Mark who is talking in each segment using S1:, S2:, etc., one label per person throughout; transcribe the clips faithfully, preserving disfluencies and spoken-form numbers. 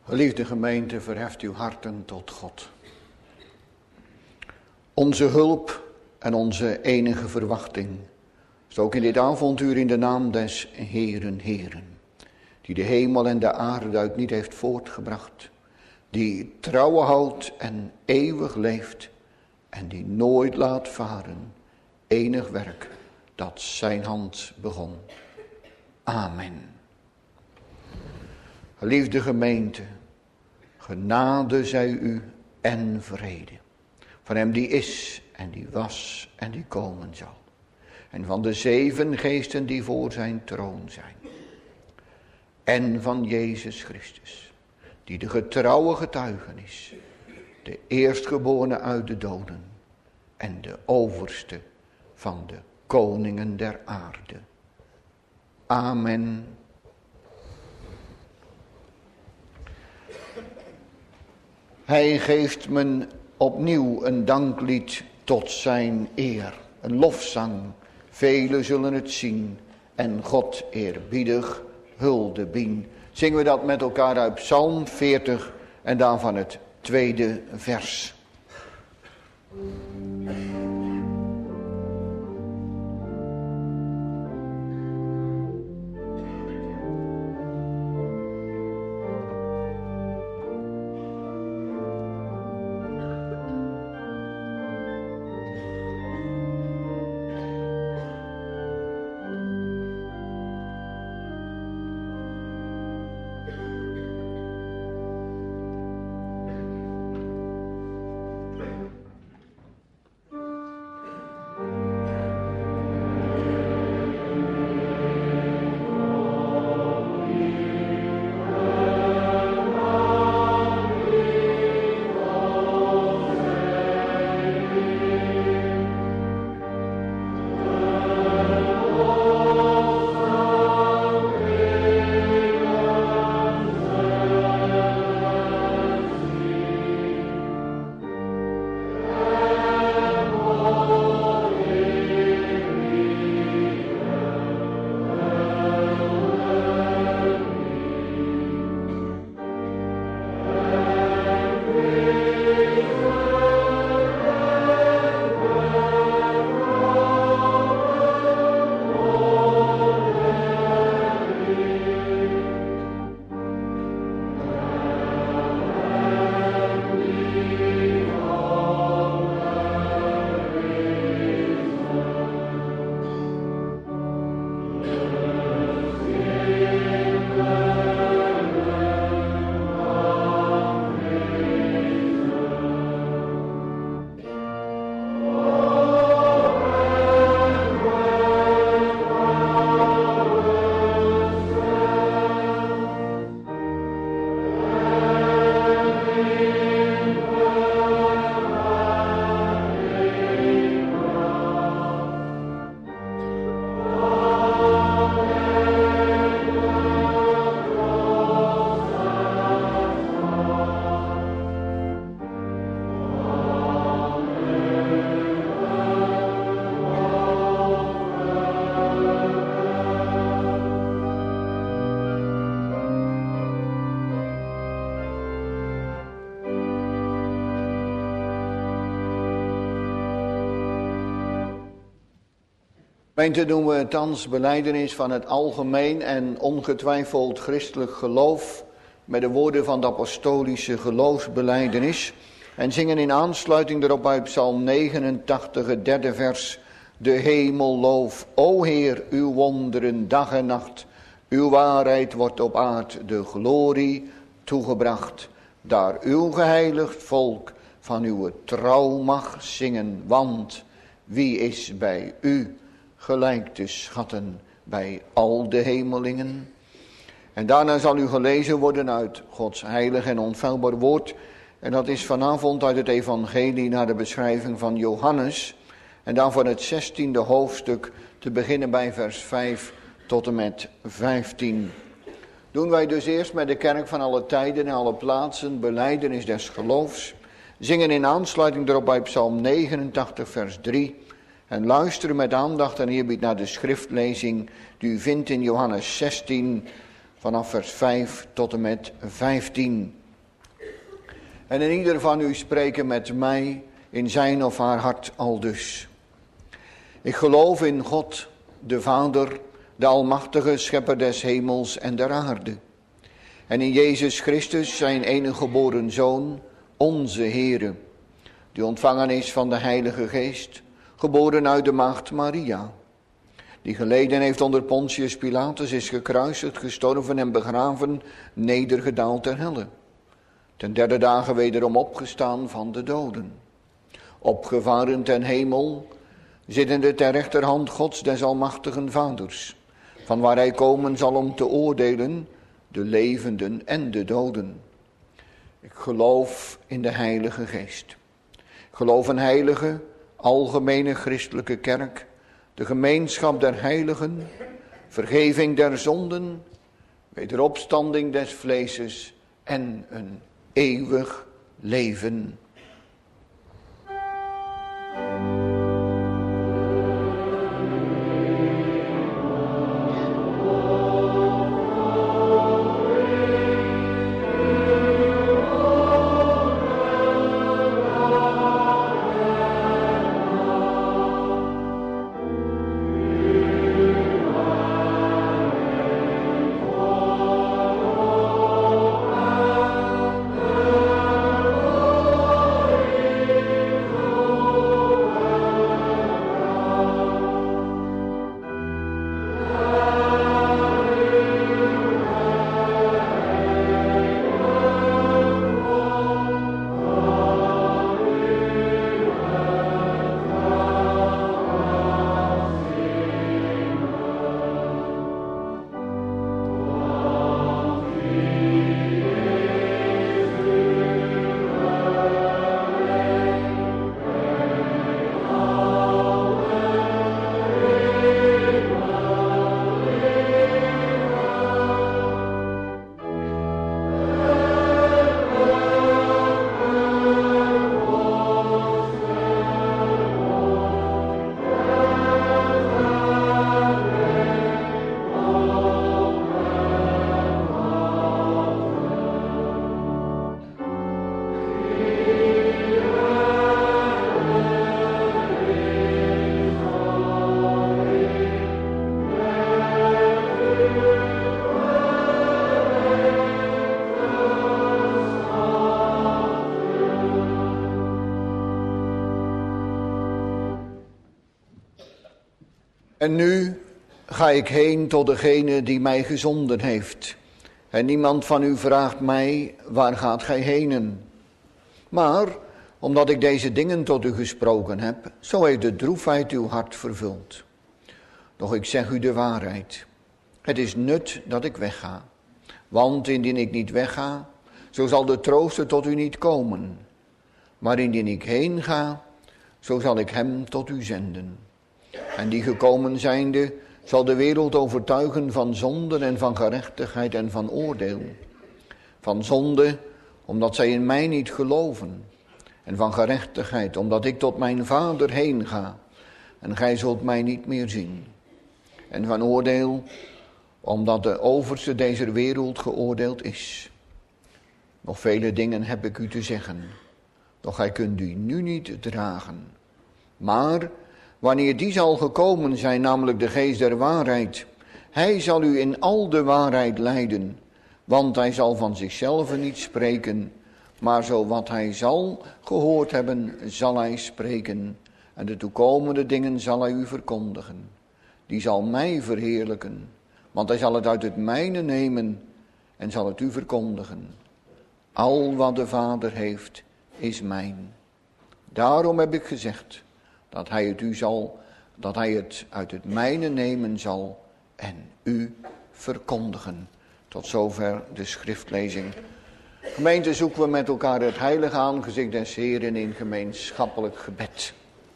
S1: Geliefde gemeente, verheft uw harten tot God. Onze hulp en onze enige verwachting is ook in dit avonduur in de naam des Heeren, Heeren, die de hemel en de aarde uit niet heeft voortgebracht, die trouw houdt en eeuwig leeft en die nooit laat varen enig werk dat zijn hand begon. Amen. Geliefde gemeente, genade zij u en vrede. Van hem die is en die was en die komen zal. En van de zeven geesten die voor zijn troon zijn. En van Jezus Christus, die de getrouwe getuigen is. De eerstgeborene uit de doden. En de overste van de koningen der aarde. Amen. Hij geeft me opnieuw een danklied tot zijn eer. Een lofzang, velen zullen het zien en God eerbiedig hulde bien. Zingen we dat met elkaar uit Psalm veertig en daarvan het tweede vers. Gemeente, doen we thans belijdenis van het algemeen en ongetwijfeld christelijk geloof met de woorden van de apostolische geloofsbelijdenis en zingen in aansluiting erop uit Psalm negenentachtig, het derde vers. De hemel loof, o Heer, uw wonderen dag en nacht. Uw waarheid wordt op aard de glorie toegebracht. Daar uw geheiligd volk van uw trouw mag zingen. Want wie is bij u gelijk te schatten bij al de hemelingen? En daarna zal u gelezen worden uit Gods heilig en onfeilbaar woord. En dat is vanavond uit het evangelie naar de beschrijving van Johannes. En dan van het zestiende hoofdstuk te beginnen bij vers vijf tot en met vijftien. Doen wij dus eerst met de kerk van alle tijden en alle plaatsen belijdenis des geloofs. Zingen in aansluiting erop bij Psalm negenentachtig vers drie. En luisteren met aandacht en eerbied naar de schriftlezing die u vindt in Johannes zestien vanaf vers vijf tot en met vijftien. En in ieder van u spreken met mij in zijn of haar hart aldus. Ik geloof in God, de Vader, de almachtige schepper des hemels en der aarde. En in Jezus Christus, zijn enige geboren Zoon, onze Heere, die ontvangen is van de Heilige Geest, geboren uit de maagd Maria, die geleden heeft onder Pontius Pilatus, is gekruisigd, gestorven en begraven, nedergedaald ter helle. Ten derde dagen wederom opgestaan van de doden. Opgevaren ten hemel, zittende ter rechterhand Gods des almachtigen Vaders, van waar hij komen zal om te oordelen de levenden en de doden. Ik geloof in de Heilige Geest. Ik geloof een heilige, algemene christelijke kerk, de gemeenschap der heiligen, vergeving der zonden, wederopstanding des vleeses en een eeuwig leven. En nu ga ik heen tot degene die mij gezonden heeft. En niemand van u vraagt mij, waar gaat gij henen? Maar, omdat ik deze dingen tot u gesproken heb, zo heeft de droefheid uw hart vervuld. Doch ik zeg u de waarheid. Het is nut dat ik wegga. Want indien ik niet wegga, zo zal de trooster tot u niet komen. Maar indien ik heen ga, zo zal ik hem tot u zenden. En die gekomen zijnde, zal de wereld overtuigen van zonde en van gerechtigheid en van oordeel. Van zonde, omdat zij in mij niet geloven. En van gerechtigheid, omdat ik tot mijn Vader heen ga. En gij zult mij niet meer zien. En van oordeel, omdat de overste deze wereld geoordeeld is. Nog vele dingen heb ik u te zeggen, doch gij kunt die nu niet dragen. Maar wanneer die zal gekomen zijn, namelijk de geest der waarheid, hij zal u in al de waarheid leiden, want hij zal van zichzelf niet spreken, maar zo wat hij zal gehoord hebben, zal hij spreken, en de toekomende dingen zal hij u verkondigen. Die zal mij verheerlijken, want hij zal het uit het mijne nemen en zal het u verkondigen. Al wat de Vader heeft, is mijn. Daarom heb ik gezegd dat hij het u zal, dat hij het uit het mijne nemen zal en u verkondigen. Tot zover de schriftlezing. Gemeente, zoeken we met elkaar het heilige aangezicht des Heeren in gemeenschappelijk gebed.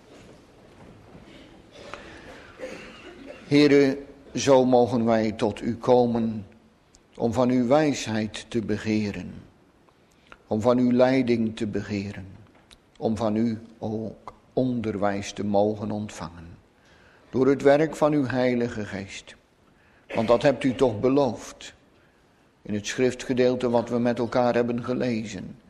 S1: Heere, zo mogen wij tot u komen om van uw wijsheid te begeren, om van uw leiding te begeren, om van u ook onderwijs te mogen ontvangen, door het werk van uw Heilige Geest. Want dat hebt u toch beloofd, in het schriftgedeelte wat we met elkaar hebben gelezen.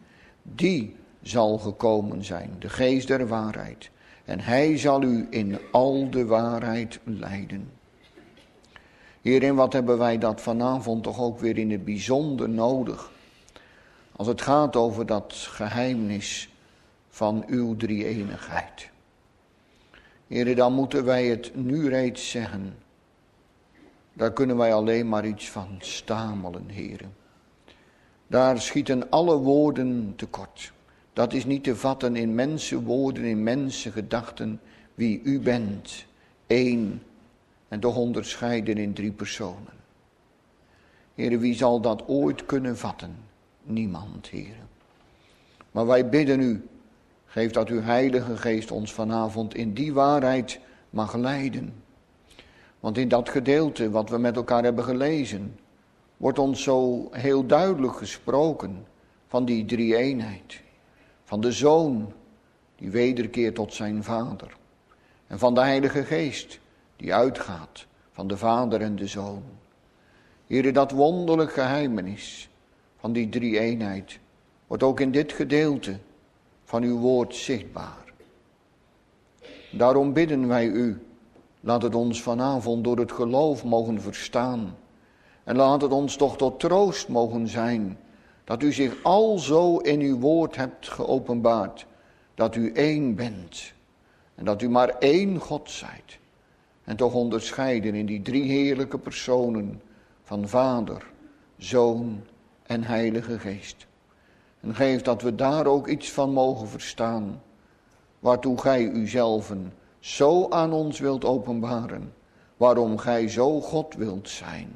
S1: Die zal gekomen zijn, de geest der waarheid. En hij zal u in al de waarheid leiden. Hierin, wat hebben wij dat vanavond toch ook weer in het bijzonder nodig. Als het gaat over dat geheimnis van uw drie-eenigheid. Heren, dan moeten wij het nu reeds zeggen. Daar kunnen wij alleen maar iets van stamelen, heren. Daar schieten alle woorden tekort. Dat is niet te vatten in mensenwoorden, in mensengedachten, wie u bent. Eén en toch onderscheiden in drie personen. Heren, wie zal dat ooit kunnen vatten? Niemand, heren. Maar wij bidden u, geef dat uw Heilige Geest ons vanavond in die waarheid mag leiden. Want in dat gedeelte wat we met elkaar hebben gelezen, wordt ons zo heel duidelijk gesproken van die drie-eenheid. Van de Zoon, die wederkeert tot zijn Vader. En van de Heilige Geest, die uitgaat van de Vader en de Zoon. Heere, dat wonderlijk geheimenis van die drie-eenheid wordt ook in dit gedeelte van uw woord zichtbaar. Daarom bidden wij u, laat het ons vanavond door het geloof mogen verstaan. En laat het ons toch tot troost mogen zijn, dat u zich alzo in uw woord hebt geopenbaard, dat u één bent en dat u maar één God zijt. En toch onderscheiden in die drie heerlijke personen van Vader, Zoon en Heilige Geest. En geef dat we daar ook iets van mogen verstaan, waartoe gij uzelven zo aan ons wilt openbaren, waarom gij zo God wilt zijn.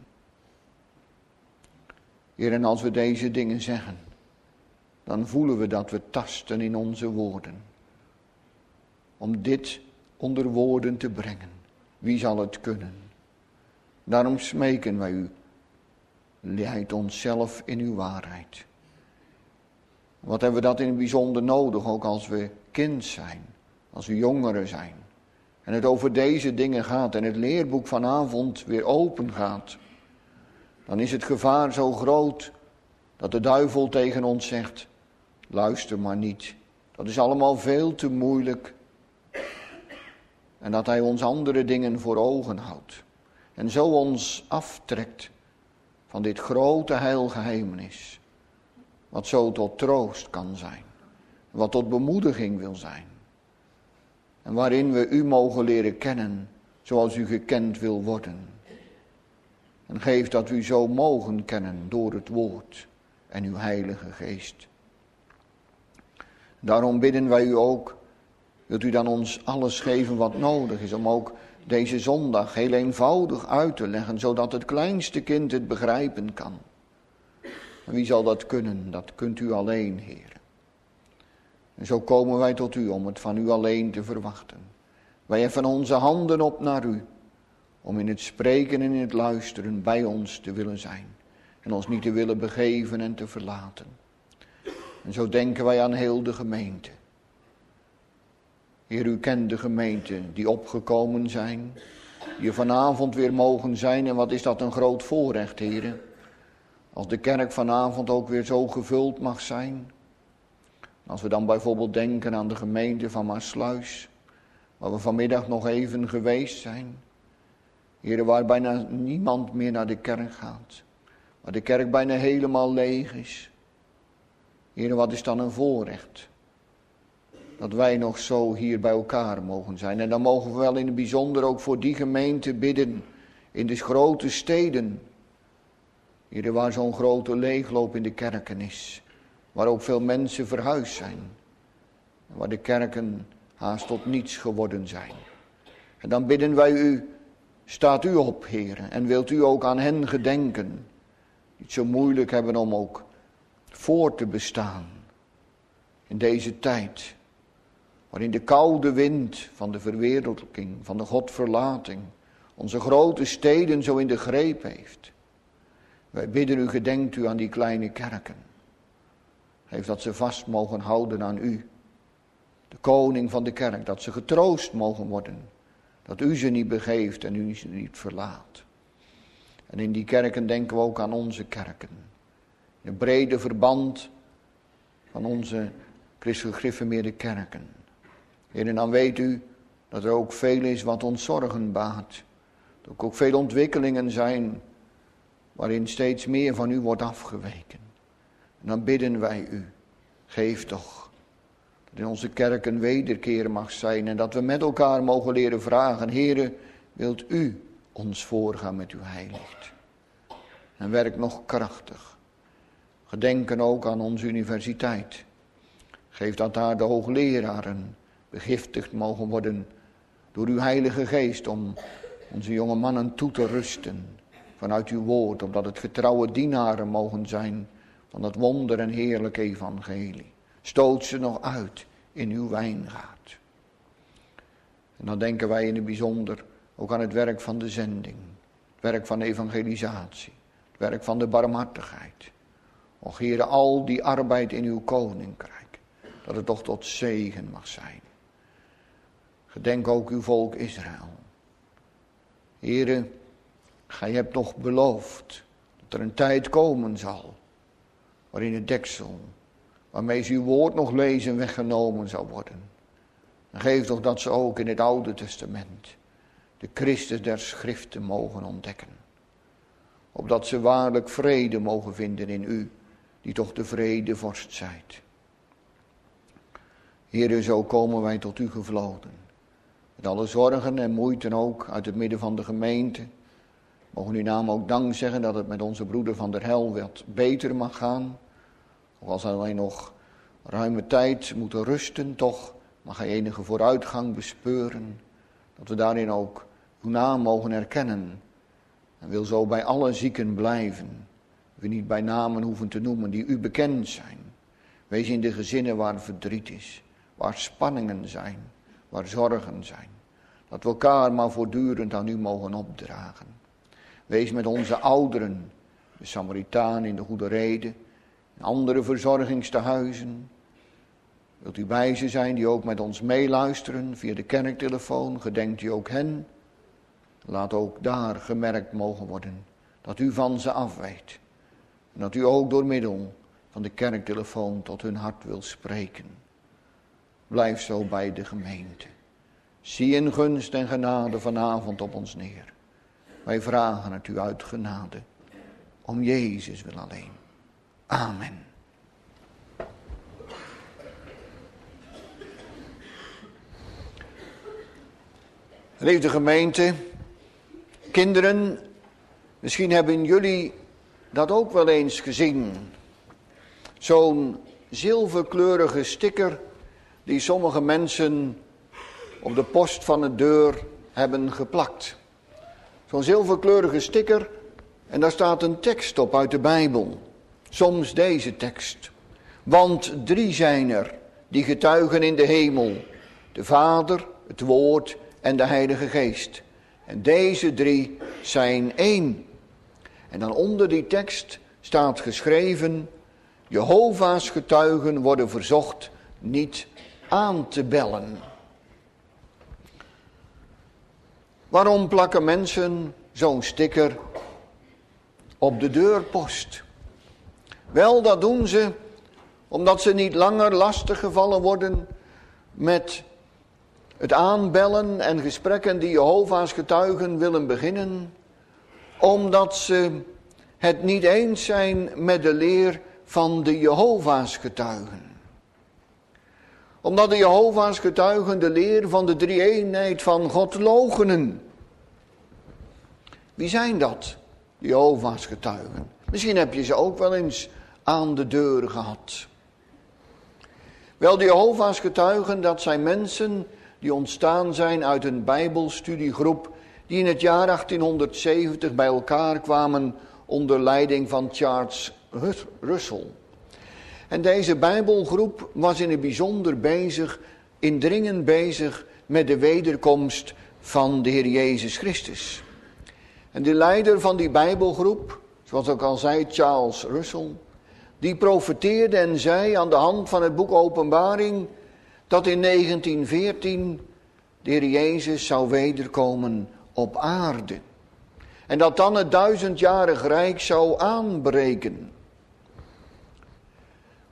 S1: Heer, en als we deze dingen zeggen, dan voelen we dat we tasten in onze woorden. Om dit onder woorden te brengen, wie zal het kunnen? Daarom smeken wij u, leid ons zelf in uw waarheid. Wat hebben we dat in het bijzonder nodig, ook als we kind zijn, als we jongeren zijn. En het over deze dingen gaat en het leerboek vanavond weer open gaat. Dan is het gevaar zo groot dat de duivel tegen ons zegt, luister maar niet. Dat is allemaal veel te moeilijk. En dat hij ons andere dingen voor ogen houdt. En zo ons aftrekt van dit grote heilgeheimnis. Wat zo tot troost kan zijn. Wat tot bemoediging wil zijn. En waarin we u mogen leren kennen zoals u gekend wil worden. En geef dat we u zo mogen kennen door het woord en uw Heilige Geest. Daarom bidden wij u ook, wilt u dan ons alles geven wat nodig is om ook deze zondag heel eenvoudig uit te leggen, zodat het kleinste kind het begrijpen kan. En wie zal dat kunnen? Dat kunt u alleen, Heer. En zo komen wij tot u om het van u alleen te verwachten. Wij heffen onze handen op naar u, om in het spreken en in het luisteren bij ons te willen zijn. En ons niet te willen begeven en te verlaten. En zo denken wij aan heel de gemeente. Heer, u kent de gemeente die opgekomen zijn, die er vanavond weer mogen zijn. En wat is dat een groot voorrecht, Heer. Als de kerk vanavond ook weer zo gevuld mag zijn. Als we dan bijvoorbeeld denken aan de gemeente van Maassluis, waar we vanmiddag nog even geweest zijn. Heer, waar bijna niemand meer naar de kerk gaat. Waar de kerk bijna helemaal leeg is. Heer, wat is dan een voorrecht. Dat wij nog zo hier bij elkaar mogen zijn. En dan mogen we wel in het bijzonder ook voor die gemeente bidden. In de grote steden. Heer, waar zo'n grote leegloop in de kerken is. Waar ook veel mensen verhuisd zijn. Waar de kerken haast tot niets geworden zijn. En dan bidden wij u, staat u op, Heer. En wilt u ook aan hen gedenken. Die het zo moeilijk hebben om ook voor te bestaan. In deze tijd. Waarin de koude wind van de verwereldlijking, van de godverlating, onze grote steden zo in de greep heeft. Wij bidden u, gedenkt u aan die kleine kerken. Geef dat ze vast mogen houden aan u. De koning van de kerk, dat ze getroost mogen worden. Dat u ze niet begeeft en u ze niet verlaat. En in die kerken denken we ook aan onze kerken. In het brede verband van onze christelijk gereformeerde kerken. Heer, en dan weet u dat er ook veel is wat ons zorgen baart. Dat er ook veel ontwikkelingen zijn waarin steeds meer van u wordt afgeweken. En dan bidden wij u, geef toch dat in onze kerk een wederkeer mag zijn en dat we met elkaar mogen leren vragen, Heere, wilt u ons voorgaan met uw heiligt? En werk nog krachtig. Gedenken ook aan onze universiteit. Geef dat daar de hoogleraren begiftigd mogen worden door uw heilige geest om onze jonge mannen toe te rusten vanuit uw woord, opdat het getrouwe dienaren mogen zijn van dat wonder en heerlijke evangelie. Stoot ze nog uit in uw wijngaard. En dan denken wij in het bijzonder ook aan het werk van de zending, het werk van de evangelisatie, het werk van de barmhartigheid. Och Heere, al die arbeid in uw koninkrijk, dat het toch tot zegen mag zijn. Gedenk ook uw volk Israël. Heere, gij hebt nog beloofd dat er een tijd komen zal waarin het deksel waarmee ze uw woord nog lezen weggenomen zou worden. En geef toch dat ze ook in het Oude Testament de Christus der Schriften mogen ontdekken. Opdat ze waarlijk vrede mogen vinden in u, die toch de vredevorst zijt. Heere, zo komen wij tot u gevloden. Met alle zorgen en moeiten ook uit het midden van de gemeente. Mogen uw naam ook dank zeggen dat het met onze broeder Van der Hel wat beter mag gaan. Ook als alleen nog ruime tijd moeten rusten, toch mag hij enige vooruitgang bespeuren. Dat we daarin ook uw naam mogen erkennen. En wil zo bij alle zieken blijven. We niet bij namen hoeven te noemen die u bekend zijn. Wees in de gezinnen waar verdriet is, waar spanningen zijn, waar zorgen zijn. Dat we elkaar maar voortdurend aan u mogen opdragen. Wees met onze ouderen, de Samaritaan in de Goede Rede, en andere verzorgingstehuizen. Wilt u bij ze zijn die ook met ons meeluisteren via de kerktelefoon, gedenkt u ook hen. Laat ook daar gemerkt mogen worden dat u van ze afweet. En dat u ook door middel van de kerktelefoon tot hun hart wilt spreken. Blijf zo bij de gemeente. Zie in gunst en genade vanavond op ons neer. Wij vragen het u uit genade. Om Jezus wil alleen. Amen. Lieve gemeente, kinderen, misschien hebben jullie dat ook wel eens gezien. Zo'n zilverkleurige sticker die sommige mensen op de post van de deur hebben geplakt. Zo'n zilverkleurige sticker en daar staat een tekst op uit de Bijbel. Soms deze tekst. Want drie zijn er die getuigen in de hemel. De Vader, het Woord en de Heilige Geest. En deze drie zijn één. En dan onder die tekst staat geschreven: Jehova's getuigen worden verzocht niet aan te bellen. Waarom plakken mensen zo'n sticker op de deurpost? Wel, dat doen ze omdat ze niet langer lastiggevallen worden met het aanbellen en gesprekken die Jehova's getuigen willen beginnen. Omdat ze het niet eens zijn met de leer van de Jehova's getuigen. Omdat de Jehova's getuigen de leer van de drie-eenheid van God loochenen. Wie zijn dat, de Jehova's getuigen? Misschien heb je ze ook wel eens aan de deur gehad. Wel, de Jehova's getuigen, dat zijn mensen die ontstaan zijn uit een bijbelstudiegroep die in het jaar achttienhonderdzeventig bij elkaar kwamen onder leiding van Charles Russell. En deze bijbelgroep was in het bijzonder bezig, indringend bezig met de wederkomst van de Heer Jezus Christus. En de leider van die bijbelgroep, zoals ik al zei, Charles Russell, die profeteerde en zei aan de hand van het boek Openbaring dat in negentien veertien de Heer Jezus zou wederkomen op aarde. En dat dan het duizendjarig rijk zou aanbreken.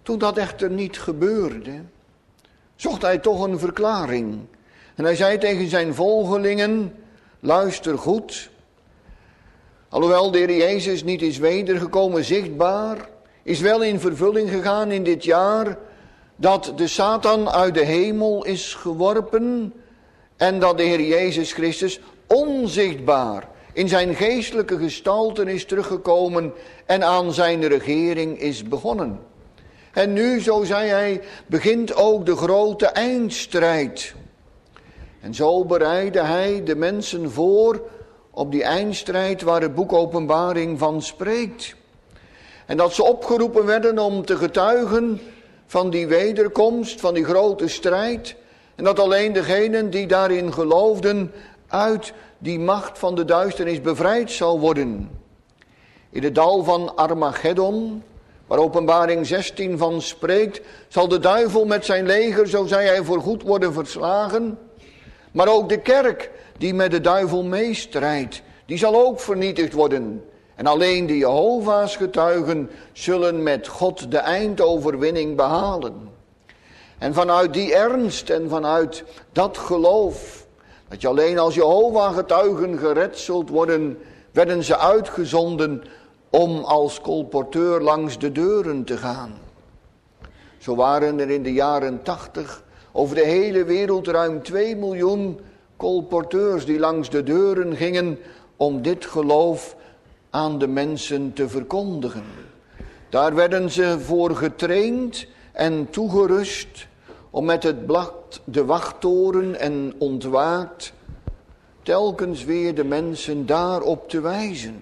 S1: Toen dat echter niet gebeurde, zocht hij toch een verklaring. En hij zei tegen zijn volgelingen, luister goed. Alhoewel de Heer Jezus niet is wedergekomen zichtbaar, is wel in vervulling gegaan in dit jaar dat de Satan uit de hemel is geworpen en dat de Heer Jezus Christus onzichtbaar in zijn geestelijke gestalte is teruggekomen en aan zijn regering is begonnen. En nu, zo zei hij, begint ook de grote eindstrijd. En zo bereidde hij de mensen voor op die eindstrijd waar het boek Openbaring van spreekt. En dat ze opgeroepen werden om te getuigen van die wederkomst, van die grote strijd. En dat alleen degenen die daarin geloofden uit die macht van de duisternis bevrijd zal worden. In het dal van Armageddon, waar Openbaring zestien van spreekt, zal de duivel met zijn leger, zo zei hij, voorgoed worden verslagen. Maar ook de kerk die met de duivel meestrijdt, die zal ook vernietigd worden. En alleen de Jehovah's getuigen zullen met God de eindoverwinning behalen. En vanuit die ernst en vanuit dat geloof, dat je alleen als Jehovah getuigen gered zult worden, werden ze uitgezonden om als colporteur langs de deuren te gaan. Zo waren er in de jaren tachtig over de hele wereld ruim twee miljoen colporteurs die langs de deuren gingen om dit geloof aan de mensen te verkondigen. Daar werden ze voor getraind en toegerust om met het blad de wachttoren en ontwaakt telkens weer de mensen daarop te wijzen.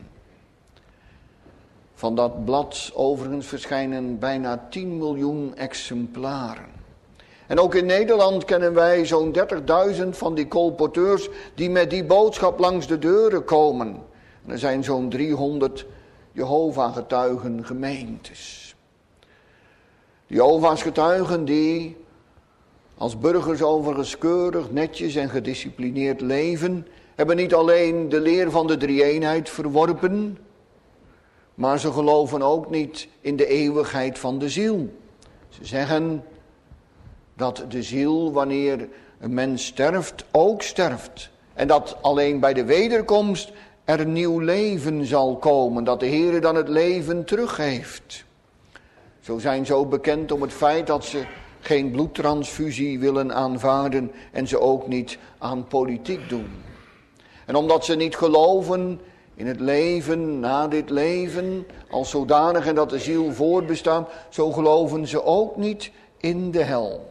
S1: Van dat blad overigens verschijnen bijna tien miljoen exemplaren. En ook in Nederland kennen wij zo'n dertigduizend van die colporteurs die met die boodschap langs de deuren komen. En er zijn zo'n driehonderd Jehovah-getuigen gemeentes. De Jehovah's getuigen die als burgers overigens keurig, netjes en gedisciplineerd leven, hebben niet alleen de leer van de drie-eenheid verworpen, maar ze geloven ook niet in de eeuwigheid van de ziel. Ze zeggen dat de ziel, wanneer een mens sterft, ook sterft. En dat alleen bij de wederkomst er een nieuw leven zal komen. Dat de Heer dan het leven teruggeeft. Zo zijn ze ook bekend om het feit dat ze geen bloedtransfusie willen aanvaarden en ze ook niet aan politiek doen. En omdat ze niet geloven in het leven na dit leven als zodanig en dat de ziel voortbestaat, zo geloven ze ook niet in de hel.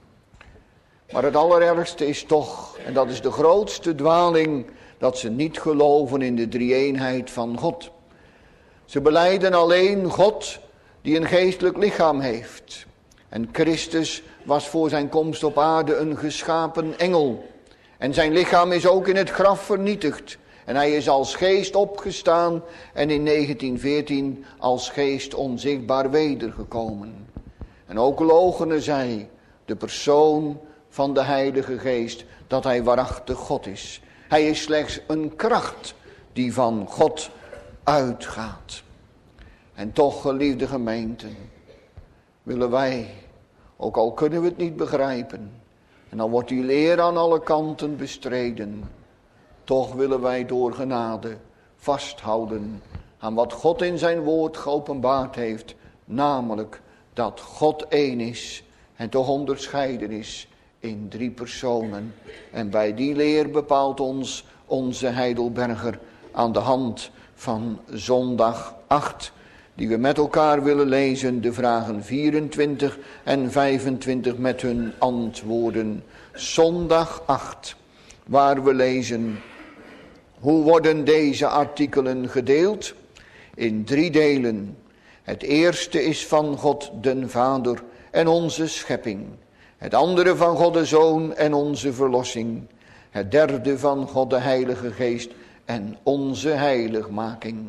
S1: Maar het allerergste is toch, en dat is de grootste dwaling, dat ze niet geloven in de drie-eenheid van God. Ze belijden alleen God die een geestelijk lichaam heeft. En Christus was voor zijn komst op aarde een geschapen engel. En zijn lichaam is ook in het graf vernietigd. En hij is als geest opgestaan en in negentien veertien als geest onzichtbaar wedergekomen. En ook loochenen zij de persoon van de Heilige Geest, dat hij waarachtig God is. Hij is slechts een kracht die van God uitgaat. En toch, geliefde gemeente, willen wij, ook al kunnen we het niet begrijpen, en dan wordt die leer aan alle kanten bestreden, toch willen wij door genade vasthouden aan wat God in zijn woord geopenbaard heeft, namelijk dat God één is en toch onderscheiden is in drie personen. En bij die leer bepaalt ons onze Heidelberger aan de hand van zondag acht, die we met elkaar willen lezen, de vragen vierentwintig en vijfentwintig met hun antwoorden. Zondag acht, waar we lezen: hoe worden deze artikelen gedeeld? In drie delen. Het eerste is van God den Vader en onze schepping. Het andere van God de Zoon en onze verlossing. Het derde van God de Heilige Geest en onze heiligmaking.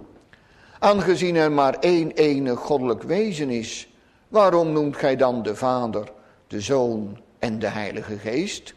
S1: Aangezien er maar één enig goddelijk wezen is, waarom noemt gij dan de Vader, de Zoon en de Heilige Geest?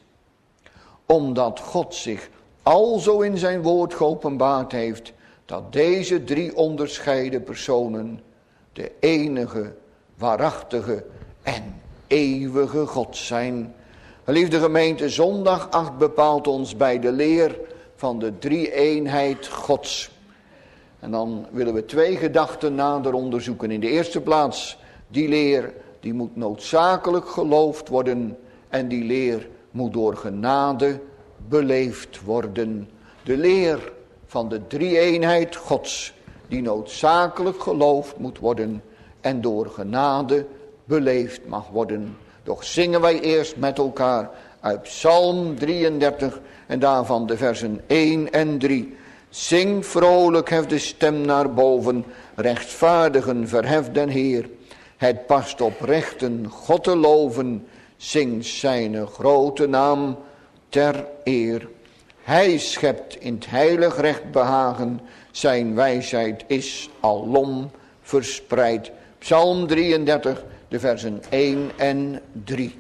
S1: Omdat God zich alzo in zijn woord geopenbaard heeft, dat deze drie onderscheiden personen de enige waarachtige en eeuwige God zijn. Geliefde gemeente, zondag acht bepaalt ons bij de leer van de drie-eenheid Gods. En dan willen we twee gedachten nader onderzoeken. In de eerste plaats, die leer die moet noodzakelijk geloofd worden en die leer moet door genade beleefd worden. De leer van de drie-eenheid Gods die noodzakelijk geloofd moet worden en door genade beleefd mag worden. Doch zingen wij eerst met elkaar uit Psalm drieëndertig en daarvan de versen één en drie. Zing vrolijk, hef de stem naar boven, rechtvaardigen verhef den Heer. Het past op rechten God te loven, zing zijn grote naam ter eer. Hij schept in het heilig recht behagen, zijn wijsheid is alom verspreid. Psalm drieëndertig, de versen één en drie.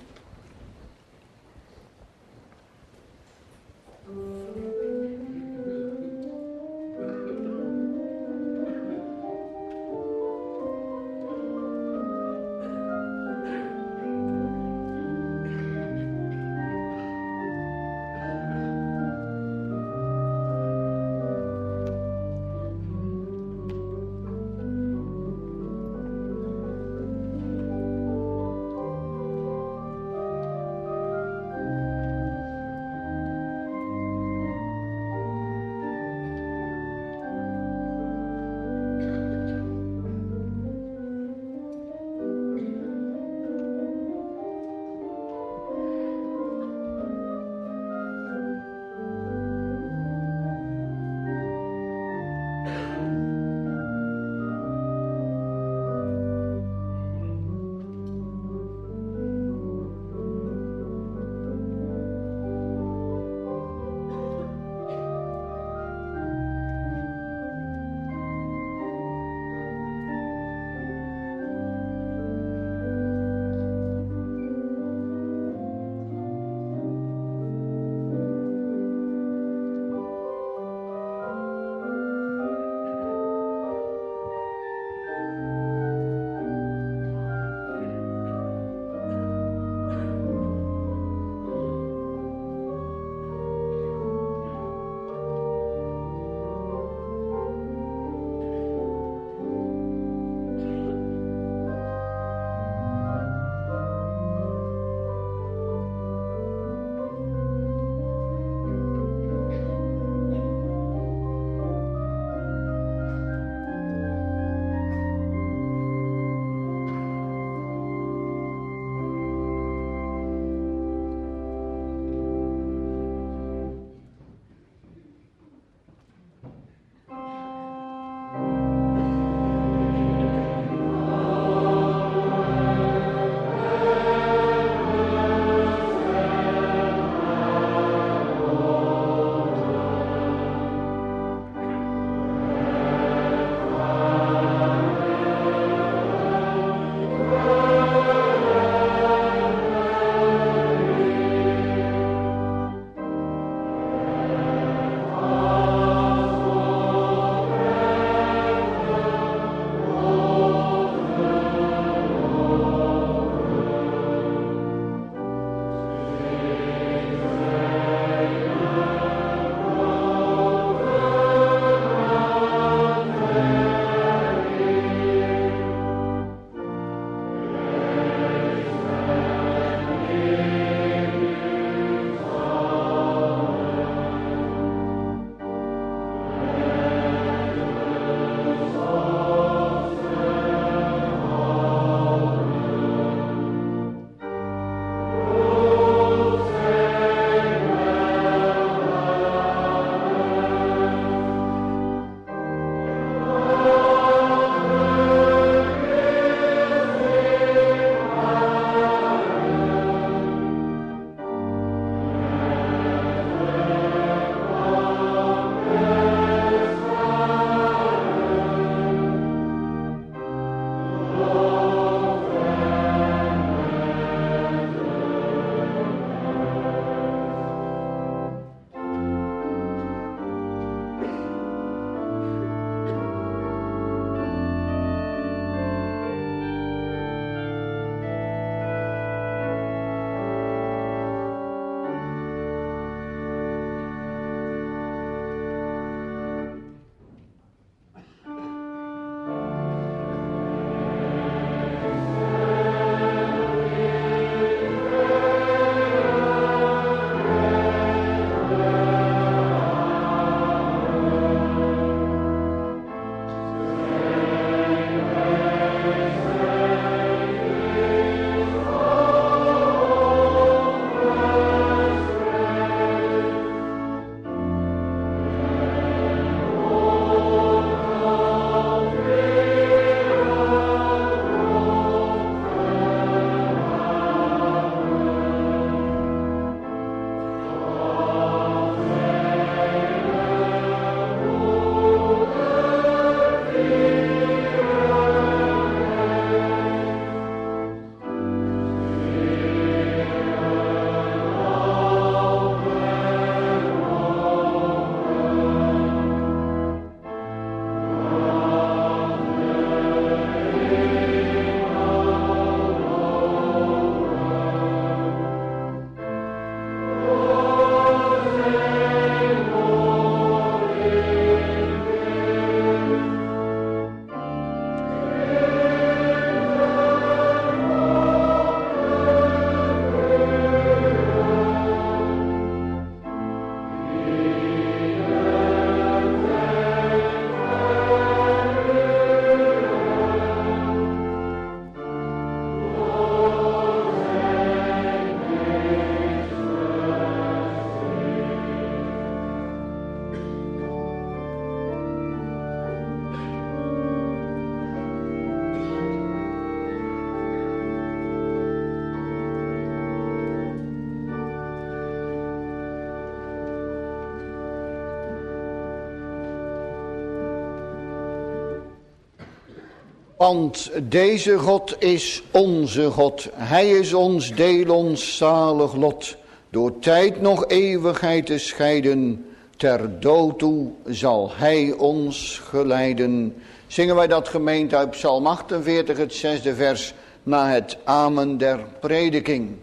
S1: Want deze God is onze God. Hij is ons deel, ons zalig lot. Door tijd nog eeuwigheid te scheiden. Ter dood toe zal hij ons geleiden. Zingen wij dat gemeente uit Psalm achtenveertig, het zesde vers, na het amen der prediking.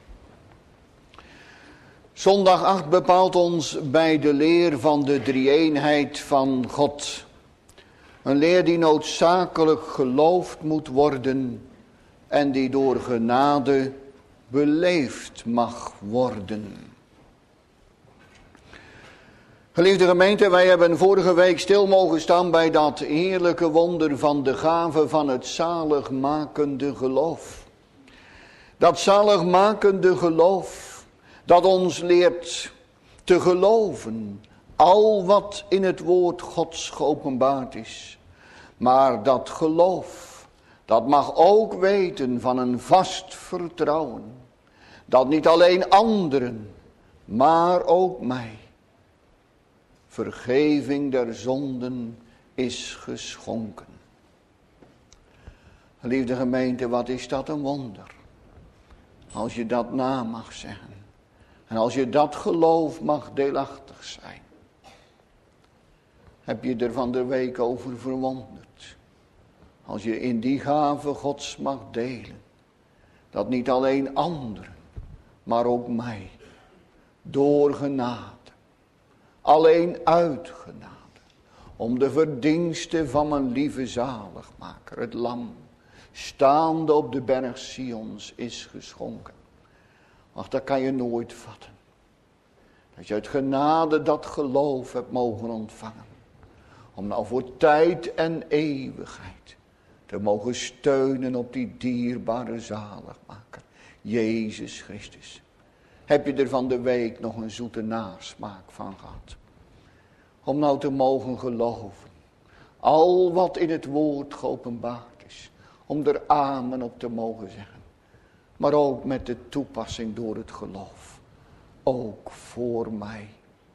S1: Zondag acht bepaalt ons bij de leer van de drie-eenheid van God. Een leer die noodzakelijk geloofd moet worden en die door genade beleefd mag worden. Geliefde gemeente, wij hebben vorige week stil mogen staan bij dat heerlijke wonder van de gave van het zaligmakende geloof. Dat zaligmakende geloof dat ons leert te geloven, al wat in het woord Gods geopenbaard is. Maar dat geloof, dat mag ook weten van een vast vertrouwen, dat niet alleen anderen, maar ook mij, vergeving der zonden is geschonken. Geliefde gemeente, wat is dat een wonder, als je dat na mag zeggen. En als je dat geloof mag deelachtig zijn. Heb je er van de week over verwonderd. Als je in die gave Gods mag delen. Dat niet alleen anderen, maar ook mij. Door genade. Alleen uit genade. Om de verdienste van mijn lieve zaligmaker. Het lam. Staande op de berg Sions is geschonken. Ach, dat kan je nooit vatten. Dat je uit genade dat geloof hebt mogen ontvangen. Om nou voor tijd en eeuwigheid te mogen steunen op die dierbare zaligmaker. Jezus Christus. Heb je er van de week nog een zoete nasmaak van gehad. Om nou te mogen geloven. Al wat in het woord geopenbaard is. Om er amen op te mogen zeggen. Maar ook met de toepassing door het geloof. Ook voor mij.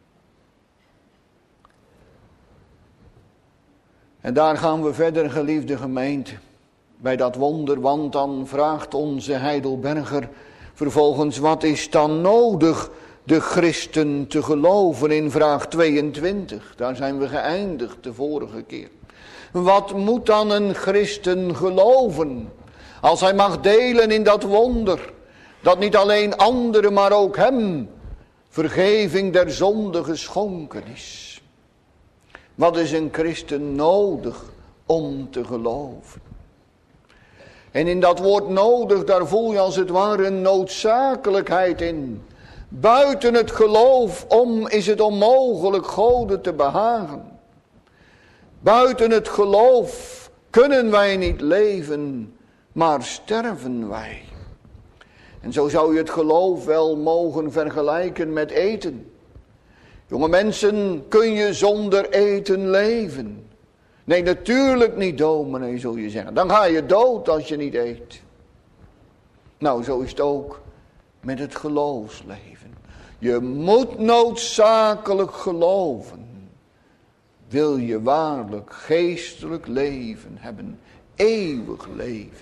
S1: En daar gaan we verder, geliefde gemeente. Bij dat wonder, want dan vraagt onze Heidelberger vervolgens, wat is dan nodig de christen te geloven in vraag tweeëntwintig. Daar zijn we geëindigd de vorige keer. Wat moet dan een christen geloven? Als hij mag delen in dat wonder, dat niet alleen anderen, maar ook hem vergeving der zonde geschonken is. Wat is een christen nodig om te geloven? En in dat woord nodig, daar voel je als het ware een noodzakelijkheid in. Buiten het geloof om is het onmogelijk Gode te behagen. Buiten het geloof kunnen wij niet leven, maar sterven wij. En zo zou je het geloof wel mogen vergelijken met eten. Jonge mensen, kun je zonder eten leven? Nee, natuurlijk niet, dominee, zul je zeggen. Dan ga je dood als je niet eet. Nou, zo is het ook met het geloofsleven. Je moet noodzakelijk geloven. Wil je waarlijk geestelijk leven hebben, eeuwig leven.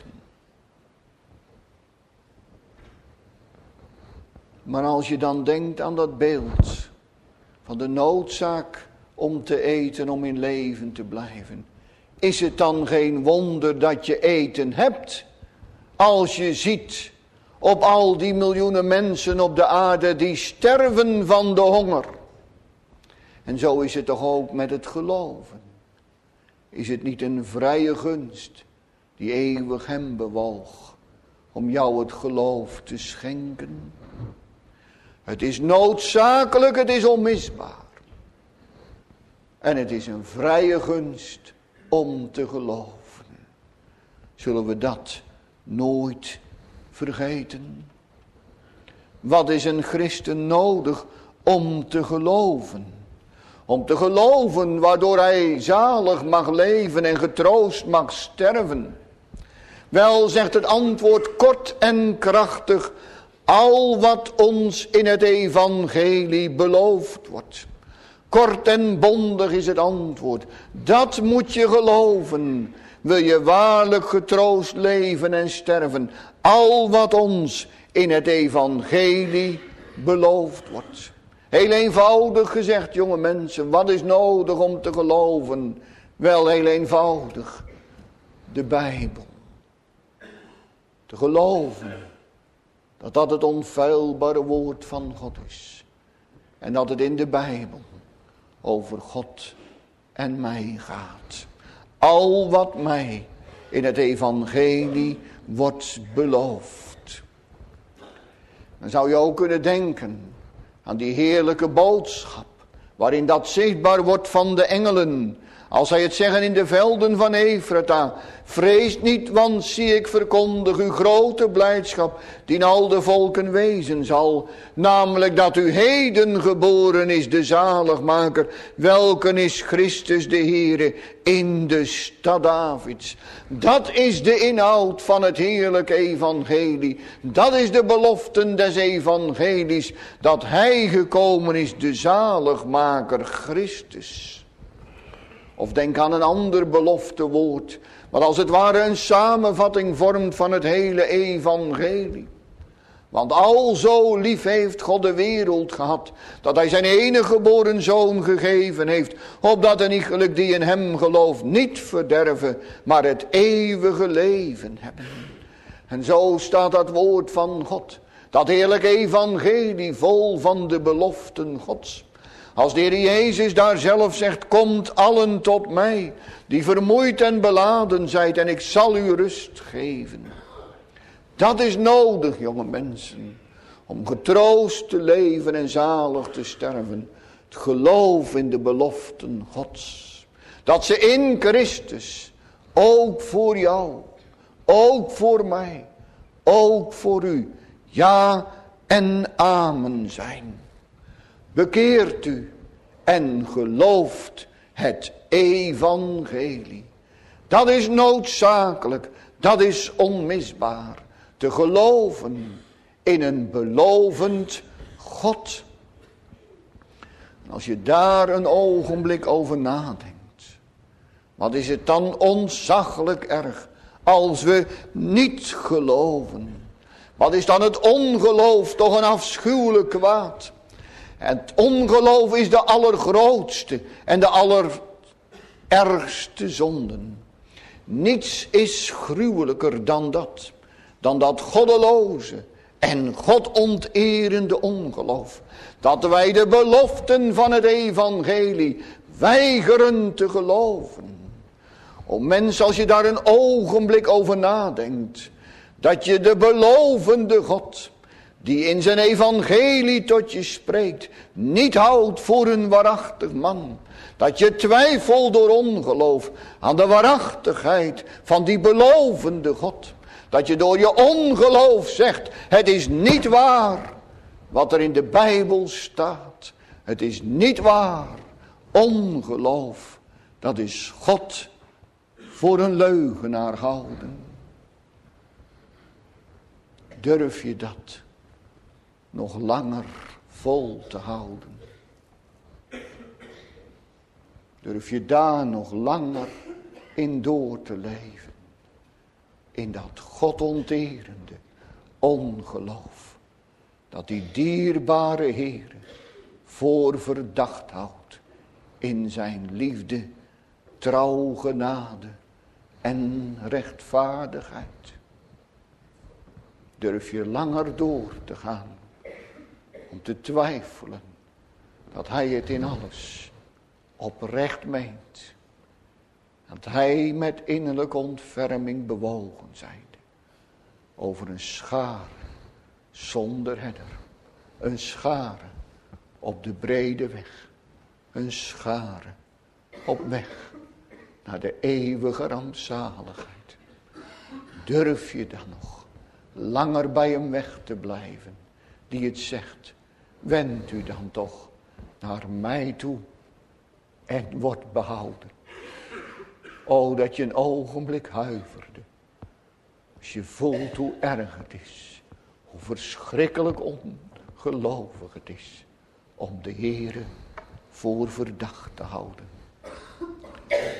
S1: Maar als je dan denkt aan dat beeld van de noodzaak om te eten, om in leven te blijven, is het dan geen wonder dat je eten hebt? Als je ziet op al die miljoenen mensen op de aarde die sterven van de honger. En zo is het toch ook met het geloven. Is het niet een vrije gunst die eeuwig hem bewoog om jou het geloof te schenken? Het is noodzakelijk, het is onmisbaar. En het is een vrije gunst om te geloven. Zullen we dat nooit vergeten? Wat is een christen nodig om te geloven? Om te geloven waardoor hij zalig mag leven en getroost mag sterven. Wel, zegt het antwoord kort en krachtig, al wat ons in het evangelie beloofd wordt. Kort en bondig is het antwoord. Dat moet je geloven. wil je waarlijk getroost leven en sterven. Al wat ons in het evangelie beloofd wordt. Heel eenvoudig gezegd, jonge mensen, wat is nodig om te geloven? Wel, heel eenvoudig, de Bijbel. Te geloven dat dat het onfeilbare woord van God is. En dat het in de Bijbel over God en mij gaat. Al wat mij in het evangelie wordt beloofd. Dan zou je ook kunnen denken aan die heerlijke boodschap, waarin dat zichtbaar wordt van de engelen. Als zij het zeggen in de velden van Efrata. Vrees niet, want zie ik verkondig uw grote blijdschap, die in al de volken wezen zal. Namelijk dat u heden geboren is, de zaligmaker, welke is Christus de Heere, in de stad Davids. Dat is de inhoud van het heerlijke evangelie. Dat is de beloften des evangelies, dat hij gekomen is, de zaligmaker Christus. Of denk aan een ander beloftewoord, wat als het ware een samenvatting vormt van het hele evangelie. Want al zo lief heeft God de wereld gehad, dat hij zijn enige geboren zoon gegeven heeft, opdat een iegelijk die in hem gelooft niet verderven, maar het eeuwige leven hebben. En zo staat dat woord van God, dat heerlijke evangelie vol van de beloften Gods. Als de Heer Jezus daar zelf zegt, komt allen tot mij, die vermoeid en beladen zijt, en ik zal u rust geven. Dat is nodig, jonge mensen, om getroost te leven en zalig te sterven. Het geloof in de beloften Gods. Dat ze in Christus, ook voor jou, ook voor mij, ook voor u, ja en amen zijn. Bekeert u en gelooft het evangelie. Dat is noodzakelijk, dat is onmisbaar. Te geloven in een belovend God. En als je daar een ogenblik over nadenkt, wat is het dan ontzaglijk erg als we niet geloven. Wat is dan het ongeloof toch een afschuwelijk kwaad. Het ongeloof is de allergrootste en de allerergste zonden. Niets is gruwelijker dan dat. Dan dat goddeloze en godonterende ongeloof. Dat wij de beloften van het evangelie weigeren te geloven. O mens, als je daar een ogenblik over nadenkt. Dat je de belovende God, die in zijn evangelie tot je spreekt, niet houdt voor een waarachtig man. Dat je twijfelt door ongeloof aan de waarachtigheid van die belovende God. Dat je door je ongeloof zegt, het is niet waar wat er in de Bijbel staat. Het is niet waar. Ongeloof, dat is God voor een leugenaar houden. Durf je dat nog langer vol te houden? Durf je daar nog langer in door te leven? In dat godonterende ongeloof. Dat die dierbare Heer voor verdacht houdt. In zijn liefde, trouw, genade en rechtvaardigheid. Durf je langer door te gaan. Om te twijfelen dat hij het in alles oprecht meent. Dat hij met innerlijke ontferming bewogen zijnde over een schare zonder herder. Een schare op de brede weg. Een schare op weg naar de eeuwige rampzaligheid. Durf je dan nog langer bij hem weg te blijven, die het zegt, wend u dan toch naar mij toe en wordt behouden. O, dat je een ogenblik huiverde. Als je voelt hoe erg het is. Hoe verschrikkelijk ongelovig het is. Om de Heere voor verdacht te houden.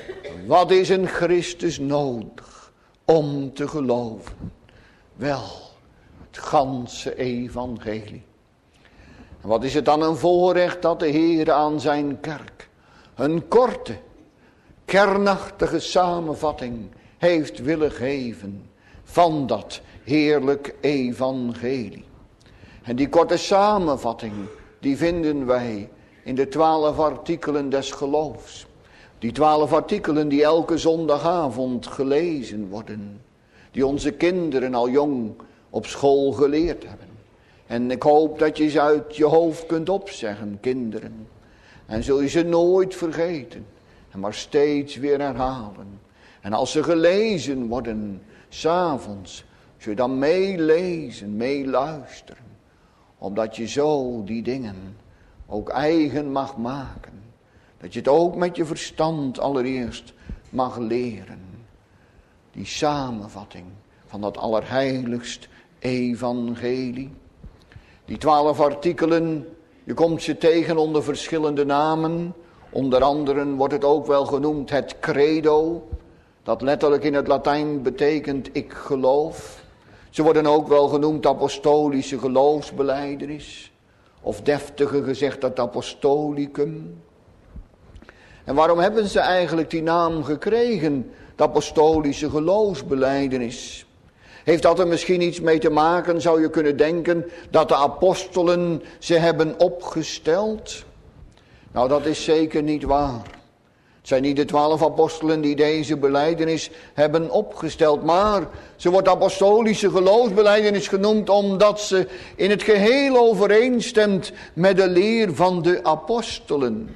S1: Wat is een Christus nodig om te geloven? Wel, het ganse evangelie. En wat is het dan een voorrecht dat de Heer aan zijn kerk een korte, kernachtige samenvatting heeft willen geven van dat heerlijk evangelie. En die korte samenvatting, die vinden wij in de twaalf artikelen des geloofs. Die twaalf artikelen die elke zondagavond gelezen worden. Die onze kinderen al jong op school geleerd hebben. En ik hoop dat je ze uit je hoofd kunt opzeggen, kinderen. En zul je ze nooit vergeten. En maar steeds weer herhalen. En als ze gelezen worden, 's avonds, zul je dan meelezen, meeluisteren. Omdat je zo die dingen ook eigen mag maken. Dat je het ook met je verstand allereerst mag leren. Die samenvatting van dat allerheiligst evangelie. Die twaalf artikelen, je komt ze tegen onder verschillende namen. Onder andere wordt het ook wel genoemd het credo. Dat letterlijk in het Latijn betekent ik geloof. Ze worden ook wel genoemd apostolische geloofsbelijdenis. Of deftiger gezegd het apostolicum. En waarom hebben ze eigenlijk die naam gekregen, de apostolische geloofsbelijdenis? Heeft dat er misschien iets mee te maken, zou je kunnen denken, dat de apostelen ze hebben opgesteld? Nou, dat is zeker niet waar. Het zijn niet de twaalf apostelen die deze belijdenis hebben opgesteld, maar ze wordt apostolische geloofsbelijdenis genoemd omdat ze in het geheel overeenstemt met de leer van de apostelen.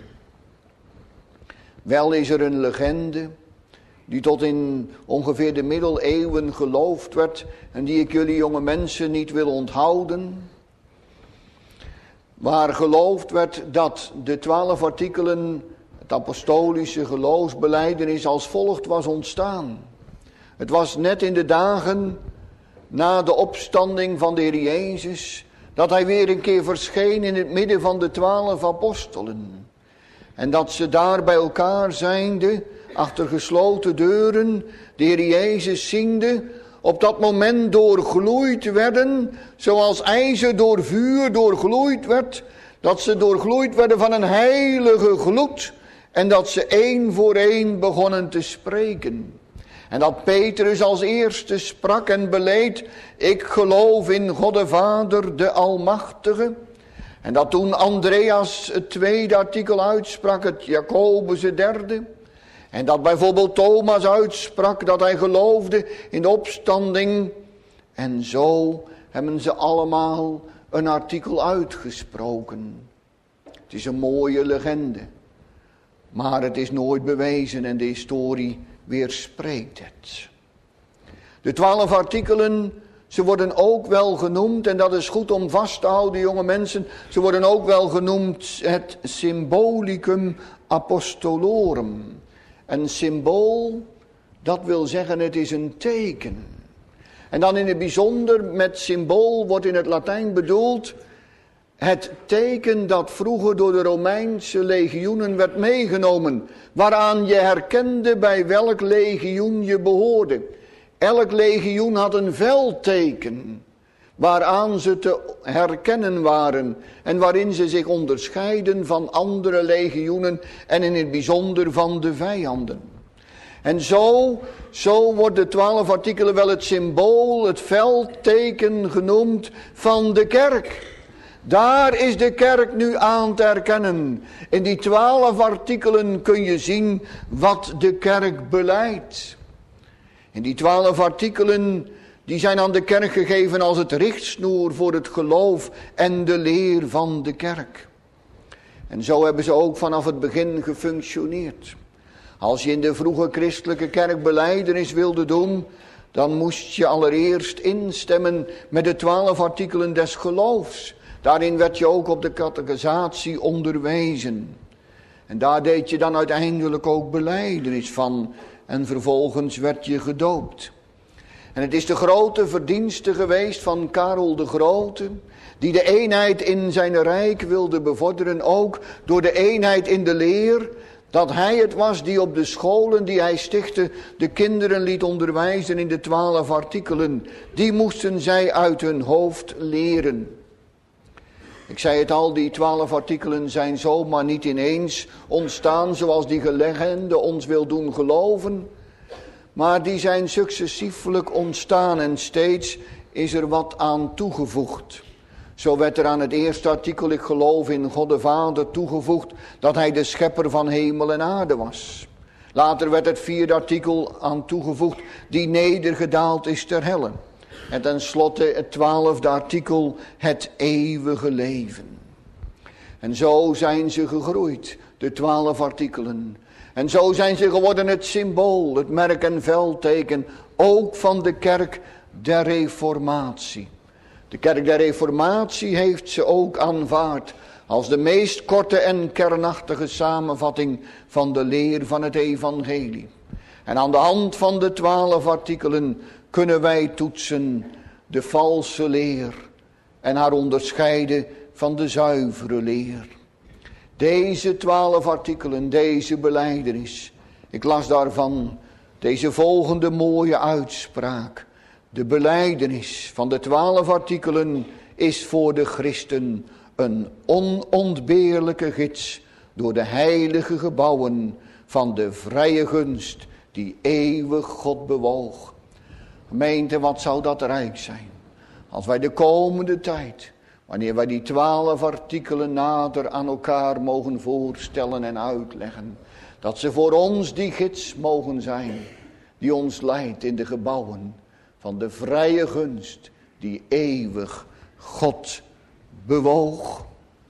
S1: Wel is er een legende die tot in ongeveer de middeleeuwen geloofd werd en die ik jullie jonge mensen niet wil onthouden. Waar geloofd werd dat de twaalf artikelen, het apostolische geloofsbelijdenis als volgt was ontstaan. Het was net in de dagen na de opstanding van de Heer Jezus, dat hij weer een keer verscheen in het midden van de twaalf apostelen. En dat ze daar bij elkaar zijnde, achter gesloten deuren, de Heer Jezus ziende, op dat moment doorgloeid werden, zoals ijzer door vuur doorgloeid werd, dat ze doorgloeid werden van een heilige gloed en dat ze één voor één begonnen te spreken. En dat Petrus als eerste sprak en beleed, ik geloof in God de Vader, de Almachtige. En dat toen Andreas het tweede artikel uitsprak, het Jacobus het derde. En dat bijvoorbeeld Thomas uitsprak dat hij geloofde in de opstanding. En zo hebben ze allemaal een artikel uitgesproken. Het is een mooie legende. Maar het is nooit bewezen en de historie weerspreekt het. De twaalf artikelen, ze worden ook wel genoemd, en dat is goed om vast te houden, jonge mensen. Ze worden ook wel genoemd het Symbolicum Apostolorum. Een symbool, dat wil zeggen het is een teken. En dan in het bijzonder met symbool wordt in het Latijn bedoeld het teken dat vroeger door de Romeinse legioenen werd meegenomen. Waaraan je herkende bij welk legioen je behoorde. Elk legioen had een veldteken waaraan ze te herkennen waren en waarin ze zich onderscheiden van andere legioenen en in het bijzonder van de vijanden. En zo, zo wordt de twaalf artikelen wel het symbool, het veldteken genoemd van de kerk. Daar is de kerk nu aan te herkennen. In die twaalf artikelen kun je zien wat de kerk belijdt. In die twaalf artikelen, die zijn aan de kerk gegeven als het richtsnoer voor het geloof en de leer van de kerk. En zo hebben ze ook vanaf het begin gefunctioneerd. Als je in de vroege christelijke kerk belijdenis wilde doen, dan moest je allereerst instemmen met de twaalf artikelen des geloofs. Daarin werd je ook op de catechisatie onderwezen. En daar deed je dan uiteindelijk ook belijdenis van. En vervolgens werd je gedoopt. En het is de grote verdienste geweest van Karel de Grote, die de eenheid in zijn rijk wilde bevorderen, ook door de eenheid in de leer Dat hij het was die op de scholen die hij stichtte de kinderen liet onderwijzen in de twaalf artikelen. Die moesten zij uit hun hoofd leren. Ik zei het al, die twaalf artikelen zijn zomaar niet ineens ontstaan zoals die legende ons wil doen geloven. Maar die zijn successiefelijk ontstaan en steeds is er wat aan toegevoegd. Zo werd er aan het eerste artikel, ik geloof in God de Vader, toegevoegd dat hij de schepper van hemel en aarde was. Later werd het vierde artikel aan toegevoegd, die nedergedaald is ter helle. En tenslotte het twaalfde artikel, het eeuwige leven. En zo zijn ze gegroeid, de twaalf artikelen. En zo zijn ze geworden het symbool, het merk en veldteken, ook van de kerk der Reformatie. De kerk der Reformatie heeft ze ook aanvaard als de meest korte en kernachtige samenvatting van de leer van het evangelie. En aan de hand van de twaalf artikelen kunnen wij toetsen de valse leer en haar onderscheiden van de zuivere leer. Deze twaalf artikelen, deze belijdenis, ik las daarvan deze volgende mooie uitspraak. De belijdenis van de twaalf artikelen is voor de christen een onontbeerlijke gids door de heilige gebouwen van de vrije gunst die eeuwig God bewoog. Gemeente, wat zou dat rijk zijn als wij de komende tijd, wanneer wij die twaalf artikelen nader aan elkaar mogen voorstellen en uitleggen, dat ze voor ons die gids mogen zijn die ons leidt in de gebouwen van de vrije gunst die eeuwig God bewoog.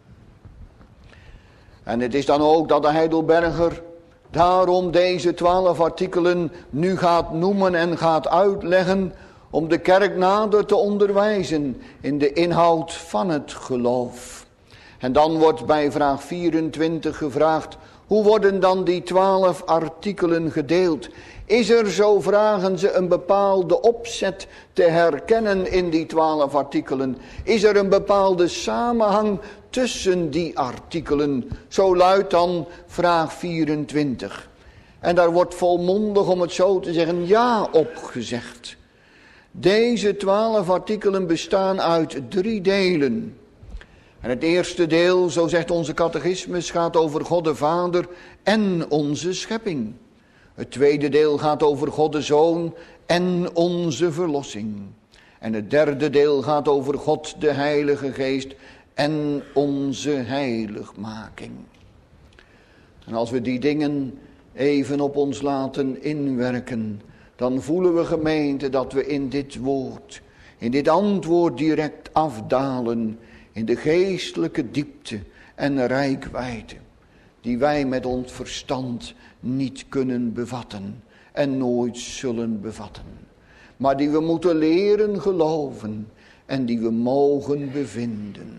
S1: En het is dan ook dat de Heidelberger daarom deze twaalf artikelen nu gaat noemen en gaat uitleggen om de kerk nader te onderwijzen in de inhoud van het geloof. En dan wordt bij vraag vierentwintig gevraagd, hoe worden dan die twaalf artikelen gedeeld? Is er, zo vragen ze, een bepaalde opzet te herkennen in die twaalf artikelen? Is er een bepaalde samenhang tussen die artikelen? Zo luidt dan vraag vierentwintig. En daar wordt volmondig, om het zo te zeggen, ja op gezegd. Deze twaalf artikelen bestaan uit drie delen. En het eerste deel, zo zegt onze catechismus, gaat over God de Vader en onze schepping. Het tweede deel gaat over God de Zoon en onze verlossing. En het derde deel gaat over God de Heilige Geest en onze heiligmaking. En als we die dingen even op ons laten inwerken, dan voelen we, gemeente, dat we in dit woord, in dit antwoord direct afdalen in de geestelijke diepte en reikwijdte, die wij met ons verstand niet kunnen bevatten en nooit zullen bevatten, maar die we moeten leren geloven en die we mogen bevinden.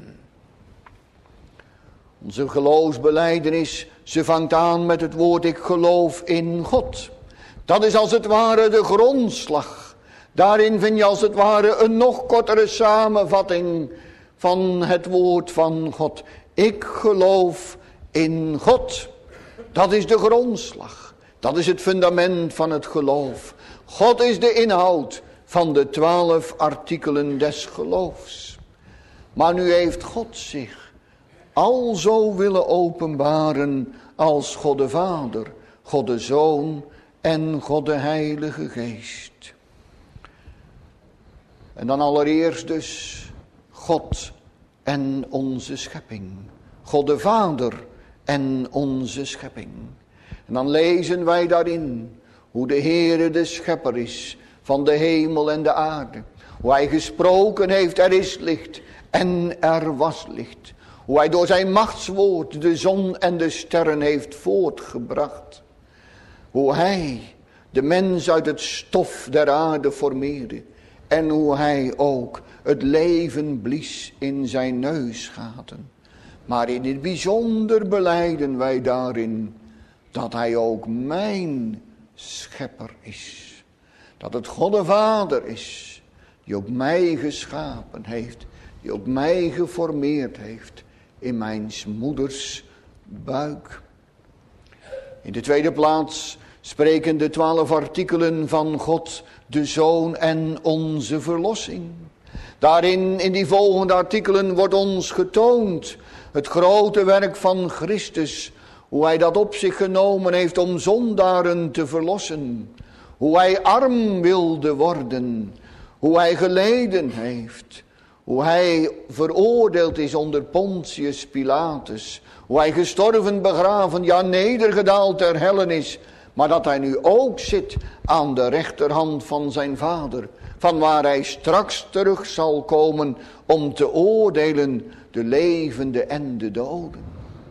S1: Onze geloofsbelijdenis, ze vangt aan met het woord ik geloof in God. Dat is als het ware de grondslag. Daarin vind je als het ware een nog kortere samenvatting van het woord van God. Ik geloof in God. Dat is de grondslag. Dat is het fundament van het geloof. God is de inhoud van de twaalf artikelen des geloofs. Maar nu heeft God zich alzo willen openbaren als God de Vader, God de Zoon en God de Heilige Geest. En dan allereerst dus God en onze schepping. God de Vader en onze schepping. En dan lezen wij daarin hoe de Heere de schepper is van de hemel en de aarde. Hoe hij gesproken heeft, er is licht en er was licht. Hoe hij door zijn machtswoord de zon en de sterren heeft voortgebracht. Hoe hij de mens uit het stof der aarde formeerde. En hoe hij ook het leven blies in zijn neusgaten. Maar in het bijzonder belijden wij daarin dat hij ook mijn schepper is. Dat het God de Vader is die ook mij geschapen heeft. Die ook mij geformeerd heeft in mijn moeders buik. In de tweede plaats spreken de twaalf artikelen van God, de Zoon en onze verlossing. Daarin, in die volgende artikelen, wordt ons getoond het grote werk van Christus. Hoe hij dat op zich genomen heeft om zondaren te verlossen. Hoe hij arm wilde worden. Hoe hij geleden heeft. Hoe hij veroordeeld is onder Pontius Pilatus. Hoe hij gestorven, begraven, ja nedergedaald ter hellen is. Maar dat hij nu ook zit aan de rechterhand van zijn Vader. Van waar hij straks terug zal komen om te oordelen de levenden en de doden.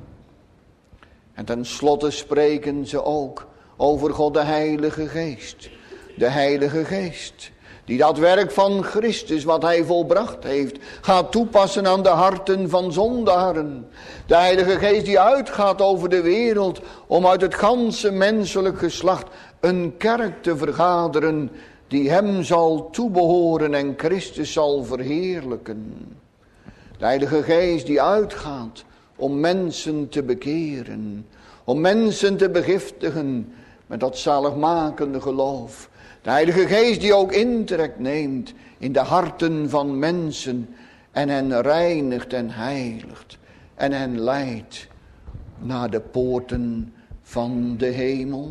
S1: En tenslotte spreken ze ook over God de Heilige Geest. De Heilige Geest. Die dat werk van Christus, wat hij volbracht heeft, gaat toepassen aan de harten van zondaren. De Heilige Geest die uitgaat over de wereld om uit het ganse menselijk geslacht een kerk te vergaderen die hem zal toebehoren en Christus zal verheerlijken. De Heilige Geest die uitgaat om mensen te bekeren, om mensen te begiftigen met dat zaligmakende geloof. De Heilige Geest die ook intrek neemt in de harten van mensen en hen reinigt en heiligt en hen leidt naar de poorten van de hemel.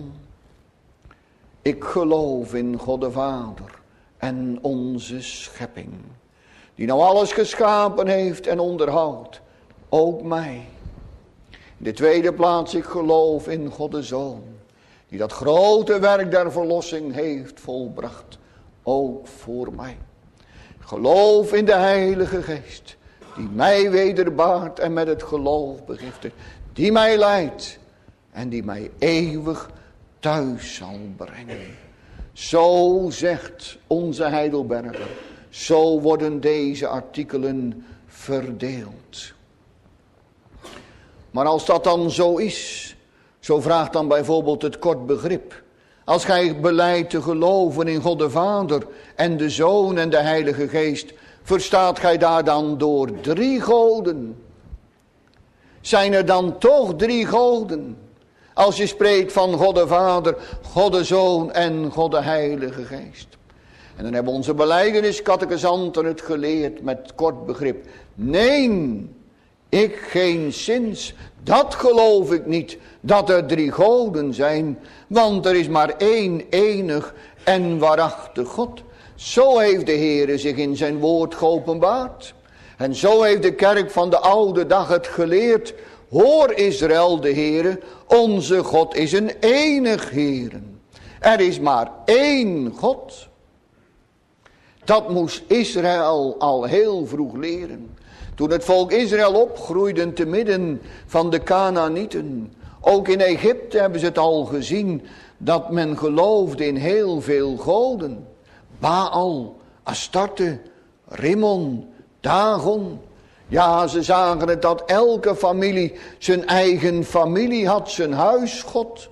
S1: Ik geloof in God de Vader en onze schepping, die nou alles geschapen heeft en onderhoudt, ook mij. In de tweede plaats, ik geloof in God de Zoon, die dat grote werk der verlossing heeft volbracht, ook voor mij. Ik geloof in de Heilige Geest, die mij wederbaart en met het geloof begiftigt, die mij leidt en die mij eeuwig thuis zal brengen. Zo zegt onze Heidelberger, zo worden deze artikelen verdeeld. Maar als dat dan zo is, zo vraagt dan bijvoorbeeld het kort begrip. Als gij belijdt te geloven in God de Vader en de Zoon en de Heilige Geest, verstaat gij daar dan door drie goden? Zijn er dan toch drie goden? Als je spreekt van God de Vader, God de Zoon en God de Heilige Geest. En dan hebben onze belijdeniscatechisanten het geleerd met kort begrip. Nee, ik geen zins, dat geloof ik niet, dat er drie goden zijn. Want er is maar één enig en waarachtig God. Zo heeft de Heere zich in zijn woord geopenbaard. En zo heeft de kerk van de oude dag het geleerd. Hoor Israël, de Heere, onze God is een enig Heere. Er is maar één God. Dat moest Israël al heel vroeg leren. Toen het volk Israël opgroeide te midden van de Kanaanieten. Ook in Egypte hebben ze het al gezien, dat men geloofde in heel veel goden. Baal, Astarte, Rimmon, Dagon. Ja, ze zagen het dat elke familie zijn eigen familie had, zijn huisgod.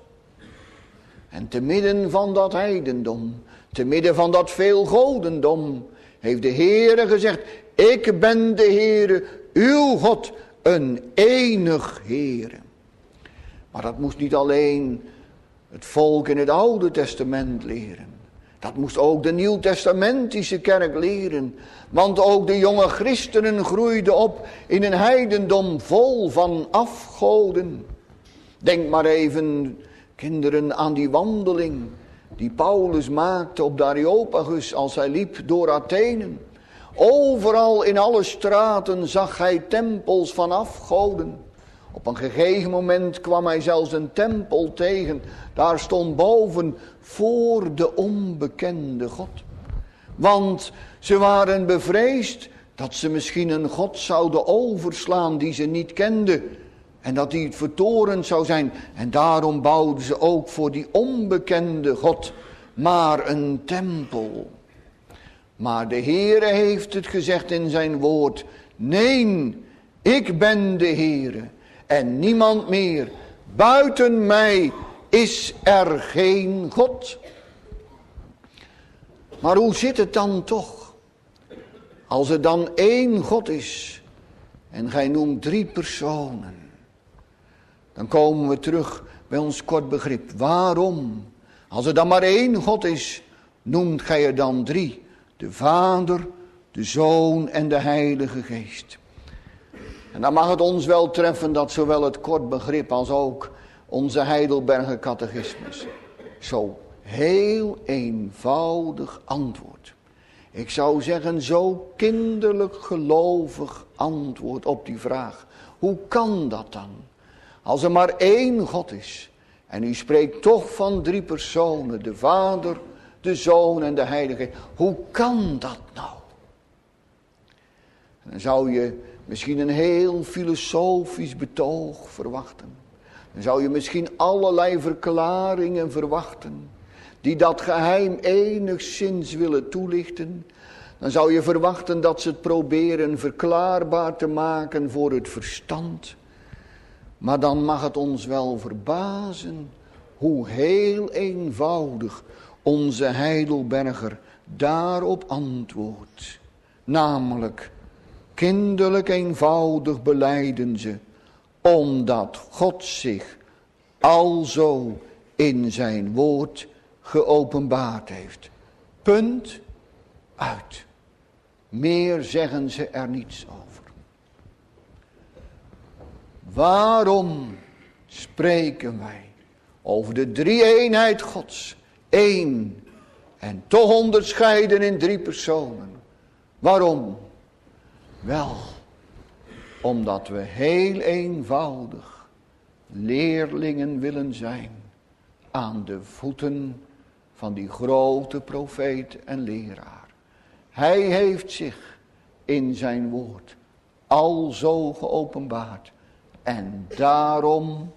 S1: En te midden van dat heidendom, te midden van dat veelgodendom, heeft de Heere gezegd, ik ben de Heere, uw God, een enig Heere. Maar dat moest niet alleen het volk in het Oude Testament leren. Dat moest ook de Nieuwtestamentische kerk leren. Want ook de jonge christenen groeiden op in een heidendom vol van afgoden. Denk maar even, kinderen, aan die wandeling die Paulus maakte op de Areopagus als hij liep door Athene. Overal in alle straten zag hij tempels van afgoden. Op een gegeven moment kwam hij zelfs een tempel tegen. Daar stond boven voor de onbekende God. Want ze waren bevreesd dat ze misschien een God zouden overslaan die ze niet kenden. En dat die het vertorend zou zijn. En daarom bouwden ze ook voor die onbekende God maar een tempel. Maar de Heere heeft het gezegd in zijn woord. Nee, ik ben de Heere en niemand meer. Buiten mij is er geen God. Maar hoe zit het dan toch? Als er dan één God is en gij noemt drie personen. Dan komen we terug bij ons kort begrip. Waarom? Als er dan maar één God is, noemt gij er dan drie. De Vader, de Zoon en de Heilige Geest. En dan mag het ons wel treffen dat zowel het kort begrip als ook onze Heidelberger catechismus zo heel eenvoudig antwoord. Ik zou zeggen zo kinderlijk gelovig antwoord op die vraag. Hoe kan dat dan? Als er maar één God is. En u spreekt toch van drie personen. De Vader, de Zoon en de Heilige Geest. Hoe kan dat nou? En dan zou je misschien een heel filosofisch betoog verwachten. Dan zou je misschien allerlei verklaringen verwachten. Die dat geheim enigszins willen toelichten. Dan zou je verwachten dat ze het proberen verklaarbaar te maken voor het verstand. Maar dan mag het ons wel verbazen hoe heel eenvoudig onze Heidelberger daarop antwoordt. Namelijk, kinderlijk eenvoudig belijden ze, omdat God zich alzo in zijn woord geopenbaard heeft. Punt uit. Meer zeggen ze er niets over. Waarom spreken wij over de drie-eenheid Gods? Eén en toch onderscheiden in drie personen. Waarom? Wel, omdat we heel eenvoudig leerlingen willen zijn aan de voeten van die grote profeet en leraar. Hij heeft zich in zijn woord alzo geopenbaard. En daarom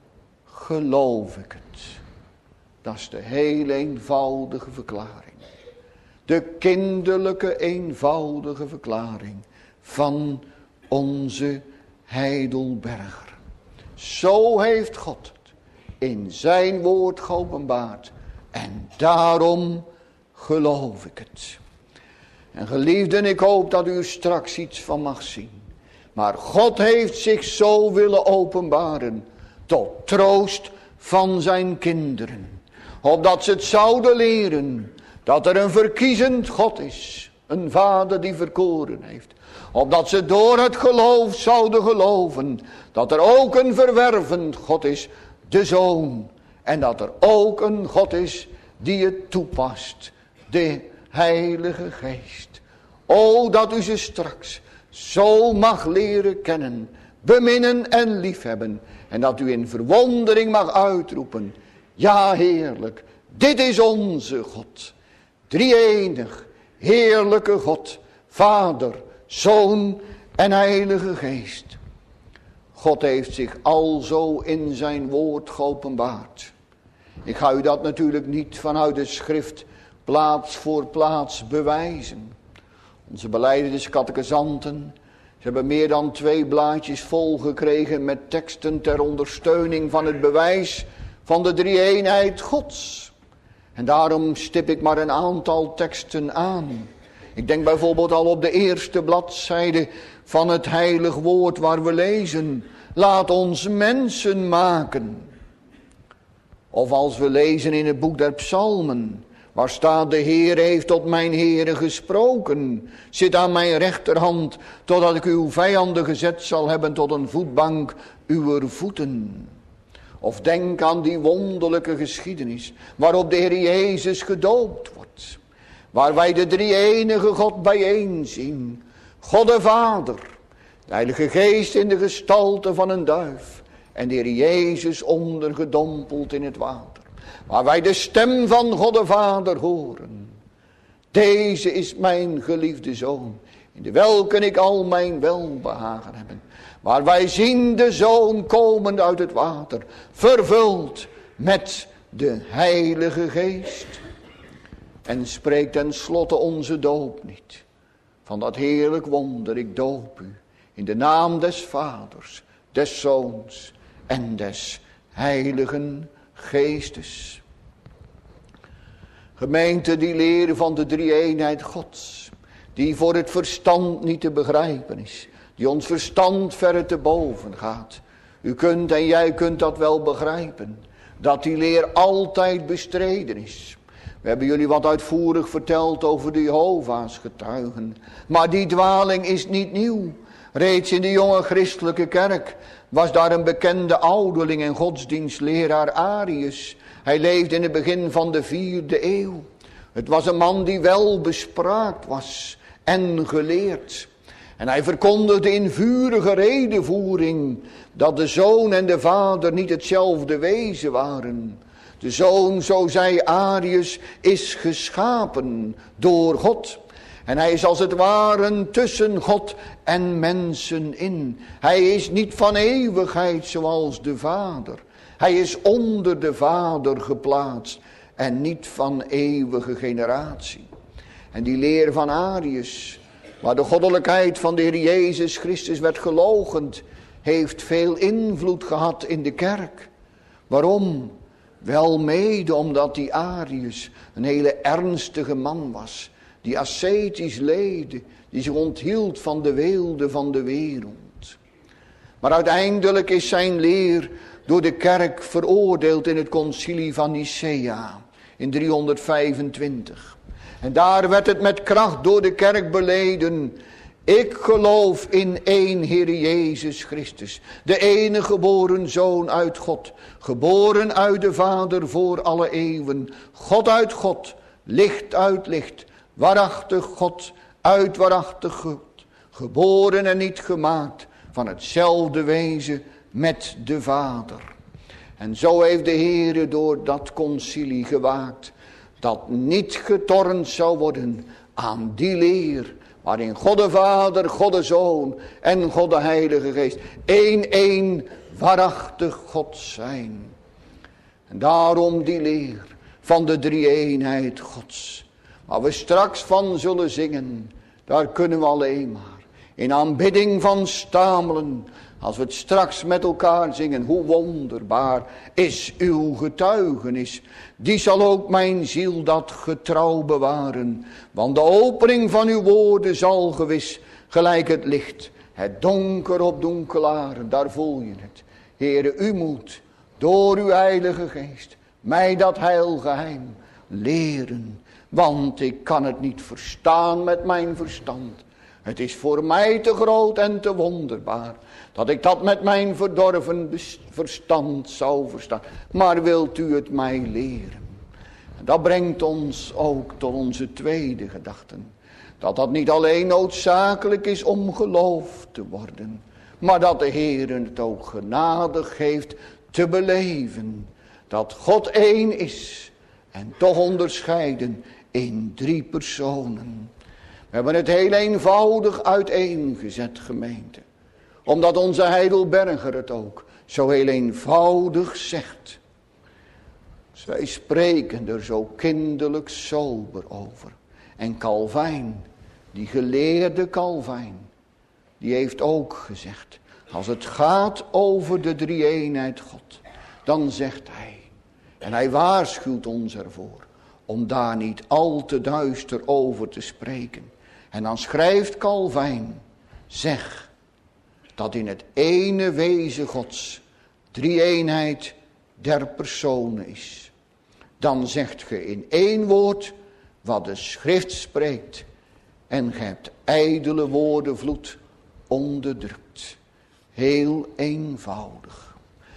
S1: geloof ik het. Dat is de heel eenvoudige verklaring. De kinderlijke eenvoudige verklaring van onze Heidelberger. Zo heeft God het in zijn woord geopenbaard. En daarom geloof ik het. En geliefden, ik hoop dat u er straks iets van mag zien. Maar God heeft zich zo willen openbaren tot troost van zijn kinderen. Opdat ze het zouden leren dat er een verkiezend God is. Een vader die verkoren heeft. Opdat ze door het geloof zouden geloven dat er ook een verwervend God is, de Zoon. En dat er ook een God is die het toepast, de Heilige Geest. O, dat u ze straks zo mag leren kennen, beminnen en liefhebben. En dat u in verwondering mag uitroepen, ja heerlijk, dit is onze God. Drie-enig, heerlijke God, Vader, Zoon en Heilige Geest. God heeft zich alzo in zijn woord geopenbaard. Ik ga u dat natuurlijk niet vanuit de schrift plaats voor plaats bewijzen. Onze belijdenis catechisanten, ze hebben meer dan twee blaadjes vol gekregen met teksten ter ondersteuning van het bewijs van de drie-eenheid Gods. En daarom stip ik maar een aantal teksten aan. Ik denk bijvoorbeeld al op de eerste bladzijde van het heilig woord waar we lezen: laat ons mensen maken. Of als we lezen in het boek der Psalmen, waar staat: de Heer heeft tot mijn Heere gesproken. Zit aan mijn rechterhand, totdat ik uw vijanden gezet zal hebben tot een voetbank uwer voeten. Of denk aan die wonderlijke geschiedenis, waarop de Heer Jezus gedoopt wordt. Waar wij de drie-enige God bijeen zien. God de Vader, de Heilige Geest in de gestalte van een duif. En de Heer Jezus ondergedompeld in het water. Waar wij de stem van God de Vader horen. Deze is mijn geliefde Zoon, in de welke ik al mijn welbehagen heb. Waar wij zien de Zoon komen uit het water, vervuld met de Heilige Geest. En spreekt ten slotte onze doop niet. Van dat heerlijk wonder, ik doop u in de naam des Vaders, des Zoons en des Heiligen Geestes. Gemeente, die leren van de drie-eenheid Gods, die voor het verstand niet te begrijpen is, die ons verstand verre te boven gaat. U kunt en jij kunt dat wel begrijpen. Dat die leer altijd bestreden is. We hebben jullie wat uitvoerig verteld over de Jehovah's getuigen. Maar die dwaling is niet nieuw. Reeds in de jonge christelijke kerk was daar een bekende ouderling en godsdienstleraar Arius. Hij leefde in het begin van de vierde eeuw. Het was een man die wel bespraakt was en geleerd. En hij verkondigde in vurige redevoering dat de zoon en de vader niet hetzelfde wezen waren. De zoon, zo zei Arius, is geschapen door God. En hij is als het ware tussen God en mensen in. Hij is niet van eeuwigheid zoals de vader. Hij is onder de vader geplaatst en niet van eeuwige generatie. En die leer van Arius, waar de goddelijkheid van de Heer Jezus Christus werd geloochend, heeft veel invloed gehad in de kerk. Waarom? Wel mede omdat die Arius een hele ernstige man was. Die ascetisch leefde, die zich onthield van de weelde van de wereld. Maar uiteindelijk is zijn leer door de kerk veroordeeld in het concilie van Nicea in driehonderdvijfentwintig. En daar werd het met kracht door de kerk beleden: ik geloof in één Heer Jezus Christus, de enige geboren Zoon uit God, geboren uit de Vader voor alle eeuwen, God uit God, licht uit licht, waarachtig God uit waarachtig God, geboren en niet gemaakt, van hetzelfde wezen met de Vader. En zo heeft de Heer door dat concilie gewaakt dat niet getornd zou worden aan die leer, waarin God de Vader, God de Zoon en God de Heilige Geest één één waarachtig God zijn. En daarom die leer van de drie-eenheid Gods, waar we straks van zullen zingen, daar kunnen we alleen maar in aanbidding van stamelen, als we het straks met elkaar zingen, hoe wonderbaar is uw getuigenis. Die zal ook mijn ziel dat getrouw bewaren. Want de opening van uw woorden zal gewis gelijk het licht, het donker op donkelaren, daar voel je het. Heere, u moet door uw heilige geest mij dat heilgeheim leren. Want ik kan het niet verstaan met mijn verstand. Het is voor mij te groot en te wonderbaar dat ik dat met mijn verdorven verstand zou verstaan. Maar wilt u het mij leren? En dat brengt ons ook tot onze tweede gedachten. Dat dat niet alleen noodzakelijk is om geloof te worden, maar dat de Heer het ook genadig heeft te beleven. Dat God één is en toch onderscheiden in drie personen. We hebben het heel eenvoudig uiteengezet, gemeente. Omdat onze Heidelberger het ook zo heel eenvoudig zegt. Dus wij spreken er zo kinderlijk sober over. En Calvijn, die geleerde Calvijn, die heeft ook gezegd, als het gaat over de drie-eenheid God, dan zegt hij, en hij waarschuwt ons ervoor, om daar niet al te duister over te spreken. En dan schrijft Calvijn, zeg dat in het ene wezen Gods drie-eenheid der personen is. Dan zegt ge in één woord wat de schrift spreekt. En ge hebt ijdele woordenvloed onderdrukt. Heel eenvoudig.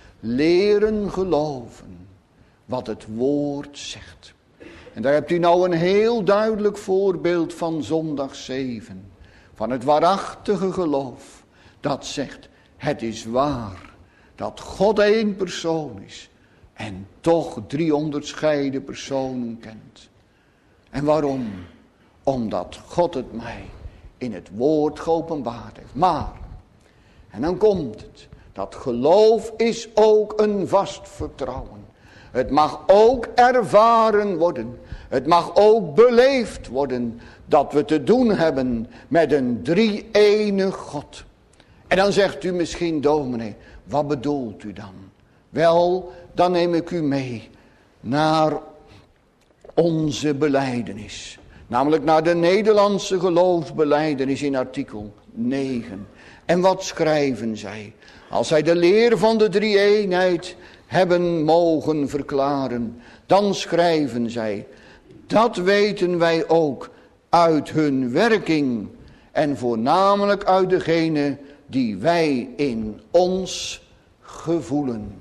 S1: Leren geloven wat het woord zegt. En daar hebt u nou een heel duidelijk voorbeeld van zondag zeven. Van het waarachtige geloof. Dat zegt, het is waar dat God één persoon is. En toch drie onderscheiden personen kent. En waarom? Omdat God het mij in het woord geopenbaard heeft. Maar, en dan komt het. Dat geloof is ook een vast vertrouwen. Het mag ook ervaren worden. Het mag ook beleefd worden. Dat we te doen hebben met een drie-enig God. En dan zegt u misschien, dominee, wat bedoelt u dan? Wel, dan neem ik u mee naar onze belijdenis. Namelijk naar de Nederlandse geloofsbelijdenis in artikel negen. En wat schrijven zij? Als zij de leer van de drie-eenheid hebben mogen verklaren, dan schrijven zij: dat weten wij ook uit hun werking en voornamelijk uit degene die wij in ons gevoelen.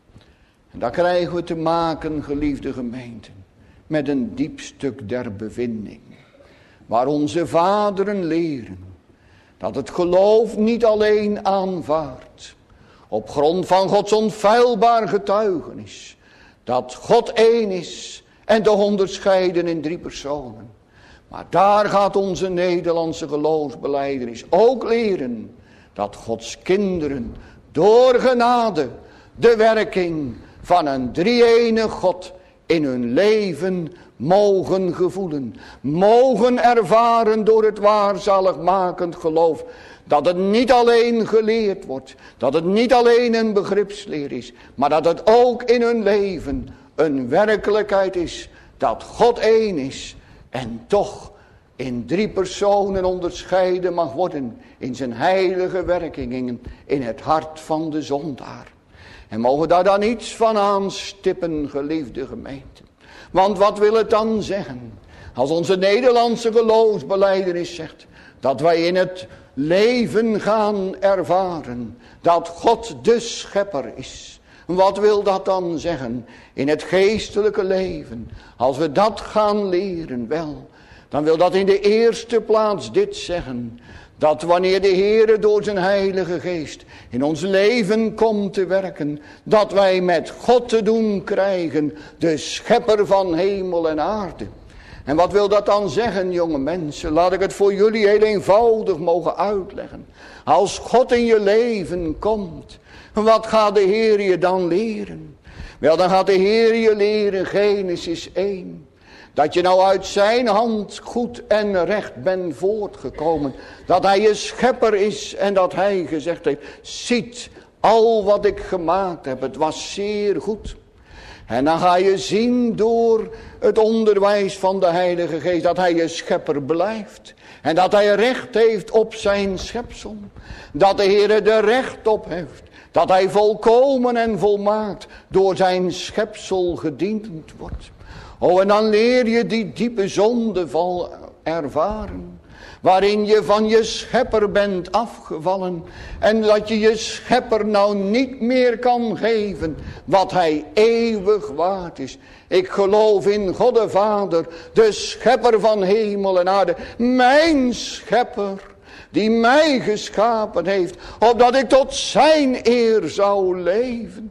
S1: En daar krijgen we te maken, geliefde gemeenten, met een diep stuk der bevinding. Waar onze vaderen leren dat het geloof niet alleen aanvaardt op grond van Gods onfeilbaar getuigenis, dat God één is en te onderscheiden in drie personen. Maar daar gaat onze Nederlandse geloofsbelijdenis ook leren dat Gods kinderen door genade de werking van een drie-enig God in hun leven mogen gevoelen, mogen ervaren door het waarzaligmakend geloof. Dat het niet alleen geleerd wordt, dat het niet alleen een begripsleer is, maar dat het ook in hun leven een werkelijkheid is dat God één is en toch in drie personen onderscheiden mag worden in zijn heilige werkingen in het hart van de zondaar. En mogen daar dan iets van aanstippen, geliefde gemeente. Want wat wil het dan zeggen als onze Nederlandse geloofsbelijdenis zegt dat wij in het leven gaan ervaren dat God de schepper is? Wat wil dat dan zeggen in het geestelijke leven? Als we dat gaan leren, wel, dan wil dat in de eerste plaats dit zeggen: dat wanneer de Heere door zijn heilige geest in ons leven komt te werken, dat wij met God te doen krijgen, de schepper van hemel en aarde. En wat wil dat dan zeggen, jonge mensen? Laat ik het voor jullie heel eenvoudig mogen uitleggen. Als God in je leven komt, wat gaat de Heer je dan leren? Wel, dan gaat de Heer je leren, Genesis één. Dat je nou uit zijn hand goed en recht bent voortgekomen. Dat hij je schepper is en dat hij gezegd heeft: ziet, al wat ik gemaakt heb, het was zeer goed. En dan ga je zien door het onderwijs van de Heilige Geest dat hij je schepper blijft. En dat hij recht heeft op zijn schepsel. Dat de Heer er recht op heeft. Dat hij volkomen en volmaakt door zijn schepsel gediend wordt. Oh, en dan leer je die diepe zondeval ervaren. Waarin je van je schepper bent afgevallen. En dat je je schepper nou niet meer kan geven wat hij eeuwig waard is. Ik geloof in God de Vader, de schepper van hemel en aarde. Mijn schepper, die mij geschapen heeft, opdat ik tot zijn eer zou leven.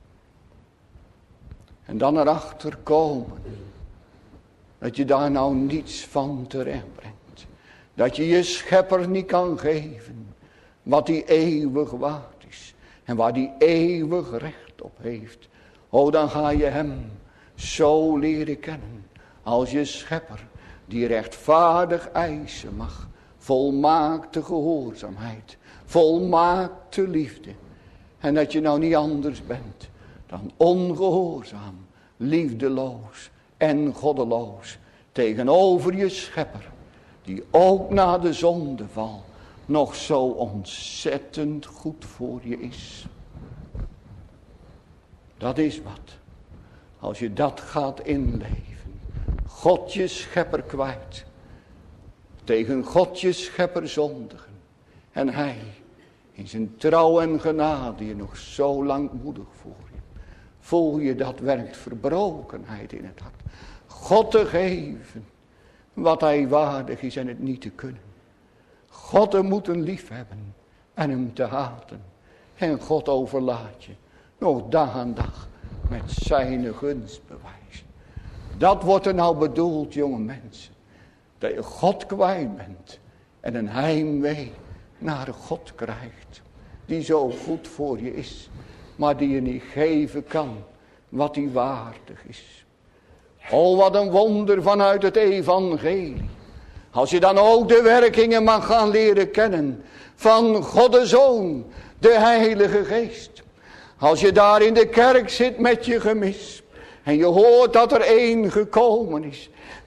S1: En dan erachter komen dat je daar nou niets van terecht brengt. Dat je je schepper niet kan geven wat hij eeuwig waard is. En waar hij eeuwig recht op heeft. Oh, dan ga je hem zo leren kennen als je schepper die rechtvaardig eisen mag. Volmaakte gehoorzaamheid. Volmaakte liefde. En dat je nou niet anders bent dan ongehoorzaam, liefdeloos en goddeloos tegenover je schepper, die ook na de zondeval nog zo ontzettend goed voor je is. Dat is wat. Als je dat gaat inleven. God je schepper kwijt. Tegen God je schepper zondigen. En hij in zijn trouw en genade je nog zo langmoedig voor je. Voel je dat werkt verbrokenheid in het hart. God te geven wat hij waardig is en het niet te kunnen. God te moeten liefhebben en hem te haten. En God overlaat je nog dag aan dag met zijn gunst bewijzen. Dat wordt er nou bedoeld, jonge mensen. Dat je God kwijt bent en een heimwee naar God krijgt. Die zo goed voor je is, maar die je niet geven kan wat hij waardig is. Oh, wat een wonder vanuit het evangelie. Als je dan ook de werkingen mag gaan leren kennen van God de Zoon, de Heilige Geest. Als je daar in de kerk zit met je gemis en je hoort dat er één gekomen is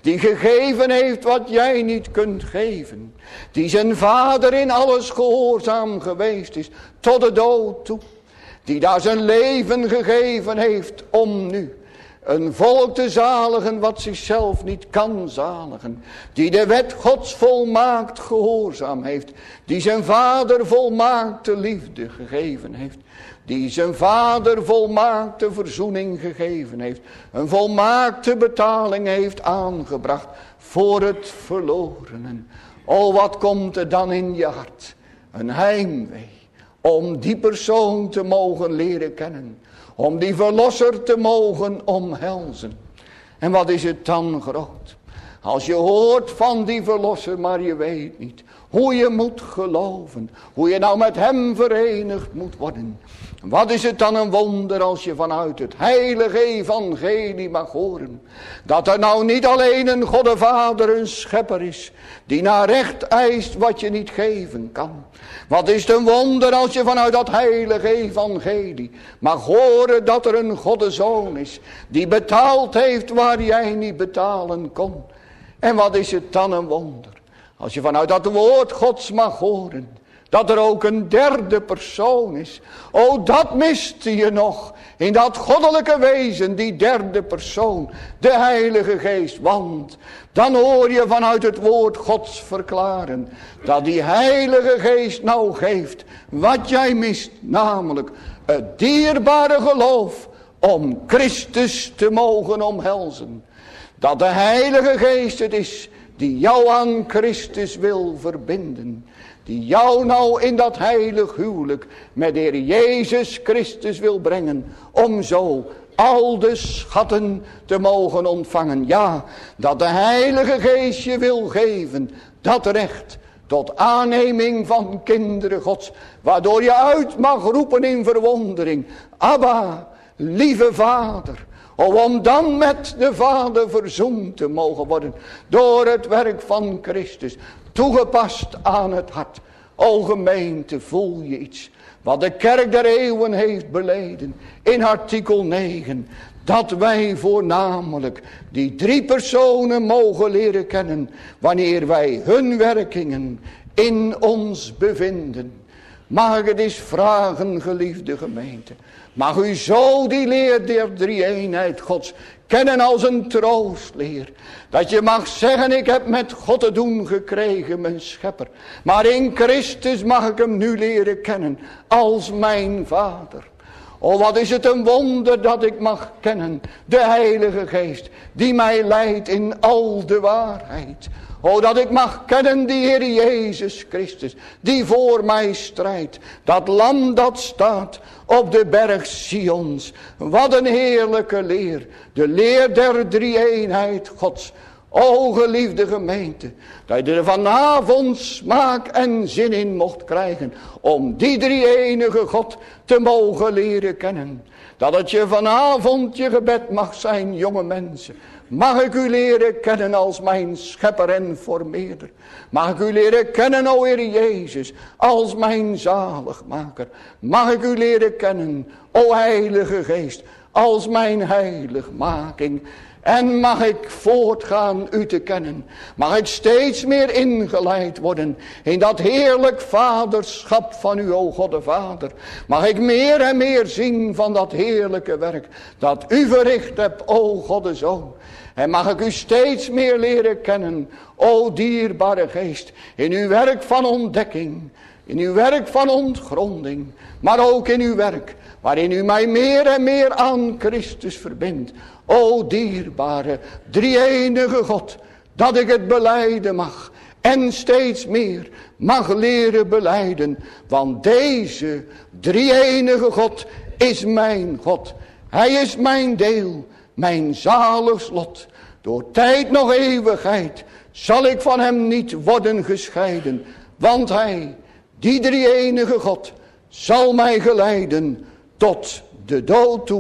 S1: Die gegeven heeft wat jij niet kunt geven. Die zijn vader in alles gehoorzaam geweest is, tot de dood toe. Die daar zijn leven gegeven heeft om nu een volk te zaligen wat zichzelf niet kan zaligen. Die de wet Gods volmaakt gehoorzaam heeft. Die zijn vader volmaakte liefde gegeven heeft. Die zijn vader volmaakte verzoening gegeven heeft. Een volmaakte betaling heeft aangebracht voor het verlorenen. O, wat komt er dan in je hart? Een heimwee om die persoon te mogen leren kennen. Om die verlosser te mogen omhelzen. En wat is het dan groot? Als je hoort van die verlosser, maar je weet niet hoe je moet geloven. Hoe je nou met hem verenigd moet worden. Wat is het dan een wonder als je vanuit het heilige evangelie mag horen. Dat er nou niet alleen een God de Vader, een schepper is. Die naar recht eist wat je niet geven kan. Wat is het een wonder als je vanuit dat heilige evangelie mag horen dat er een God de Zoon is. Die betaald heeft waar jij niet betalen kon. En wat is het dan een wonder als je vanuit dat woord Gods mag horen. Dat er ook een derde persoon is. O, dat miste je nog. In dat goddelijke wezen, die derde persoon. De Heilige Geest. Want dan hoor je vanuit het woord Gods verklaren. Dat die Heilige Geest nou geeft. Wat jij mist. Namelijk het dierbare geloof. Om Christus te mogen omhelzen. Dat de Heilige Geest het is. Die jou aan Christus wil verbinden. Die jou nou in dat heilig huwelijk met de Heer Jezus Christus wil brengen. Om zo al de schatten te mogen ontvangen. Ja, dat de Heilige Geest je wil geven. Dat recht tot aanneming van kinderen Gods. Waardoor je uit mag roepen in verwondering. Abba, lieve Vader. Oh, om dan met de Vader verzoend te mogen worden. Door het werk van Christus. Toegepast aan het hart. O gemeente, voel je iets. Wat de kerk der eeuwen heeft beleden. In artikel negen. Dat wij voornamelijk die drie personen mogen leren kennen. Wanneer wij hun werkingen in ons bevinden. Mag ik het eens vragen, geliefde gemeente. Mag u zo die leer der drie-eenheid Gods kennen als een troostleer. Dat je mag zeggen, ik heb met God te doen gekregen, mijn schepper. Maar in Christus mag ik hem nu leren kennen als mijn Vader. Oh, wat is het een wonder dat ik mag kennen, de Heilige Geest, die mij leidt in al de waarheid. O, dat ik mag kennen die Heer Jezus Christus, die voor mij strijdt. Dat lam dat staat op de berg Sions. Wat een heerlijke leer. De leer der drie-eenheid Gods. O, geliefde gemeente, dat je er vanavond smaak en zin in mocht krijgen. Om die drie-enige God te mogen leren kennen. Dat het je vanavond je gebed mag zijn, jonge mensen. Mag ik u leren kennen als mijn schepper en formeerder. Mag ik u leren kennen, o Heer Jezus, als mijn zaligmaker. Mag ik u leren kennen, o Heilige Geest, als mijn heiligmaking. En mag ik voortgaan u te kennen. Mag ik steeds meer ingeleid worden in dat heerlijk vaderschap van u, o God de Vader. Mag ik meer en meer zien van dat heerlijke werk dat u verricht hebt, o God de Zoon. En mag ik u steeds meer leren kennen, o dierbare Geest, in uw werk van ontdekking, in uw werk van ontgronding, maar ook in uw werk waarin u mij meer en meer aan Christus verbindt. O dierbare, drie-enige God, dat ik het belijden mag en steeds meer mag leren belijden. Want deze drie-enige God is mijn God. Hij is mijn deel, mijn zalig lot. Door tijd nog eeuwigheid zal ik van hem niet worden gescheiden. Want hij, die drie-enige God, zal mij geleiden tot de dood toe.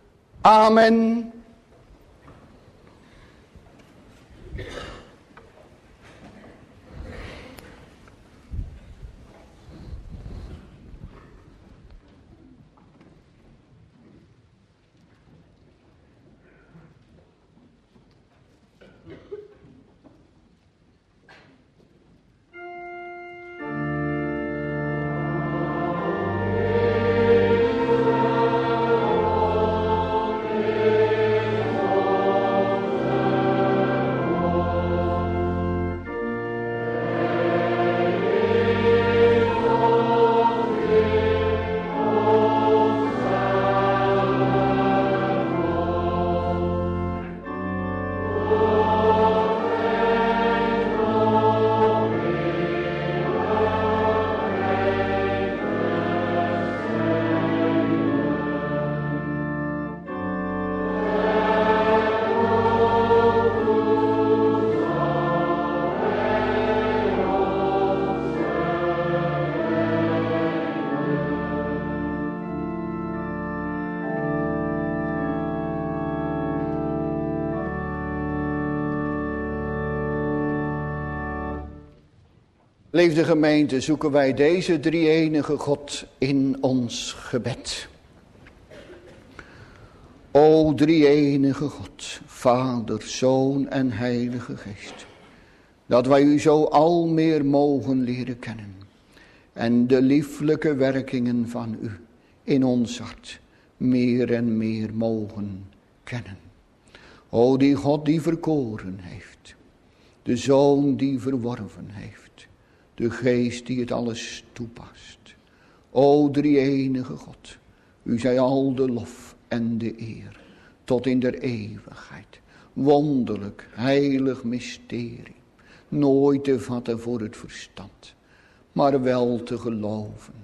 S1: Amen. Lieve gemeente, zoeken wij deze drie-enige God in ons gebed. O drie-enige God, Vader, Zoon en Heilige Geest. Dat wij u zo al meer mogen leren kennen. En de lieflijke werkingen van u in ons hart meer en meer mogen kennen. O die God die verkoren heeft. De Zoon die verworven heeft. De Geest die het alles toepast. O drie-enige God, u zij al de lof en de eer, tot in der eeuwigheid. Wonderlijk, heilig mysterie, nooit te vatten voor het verstand, maar wel te geloven.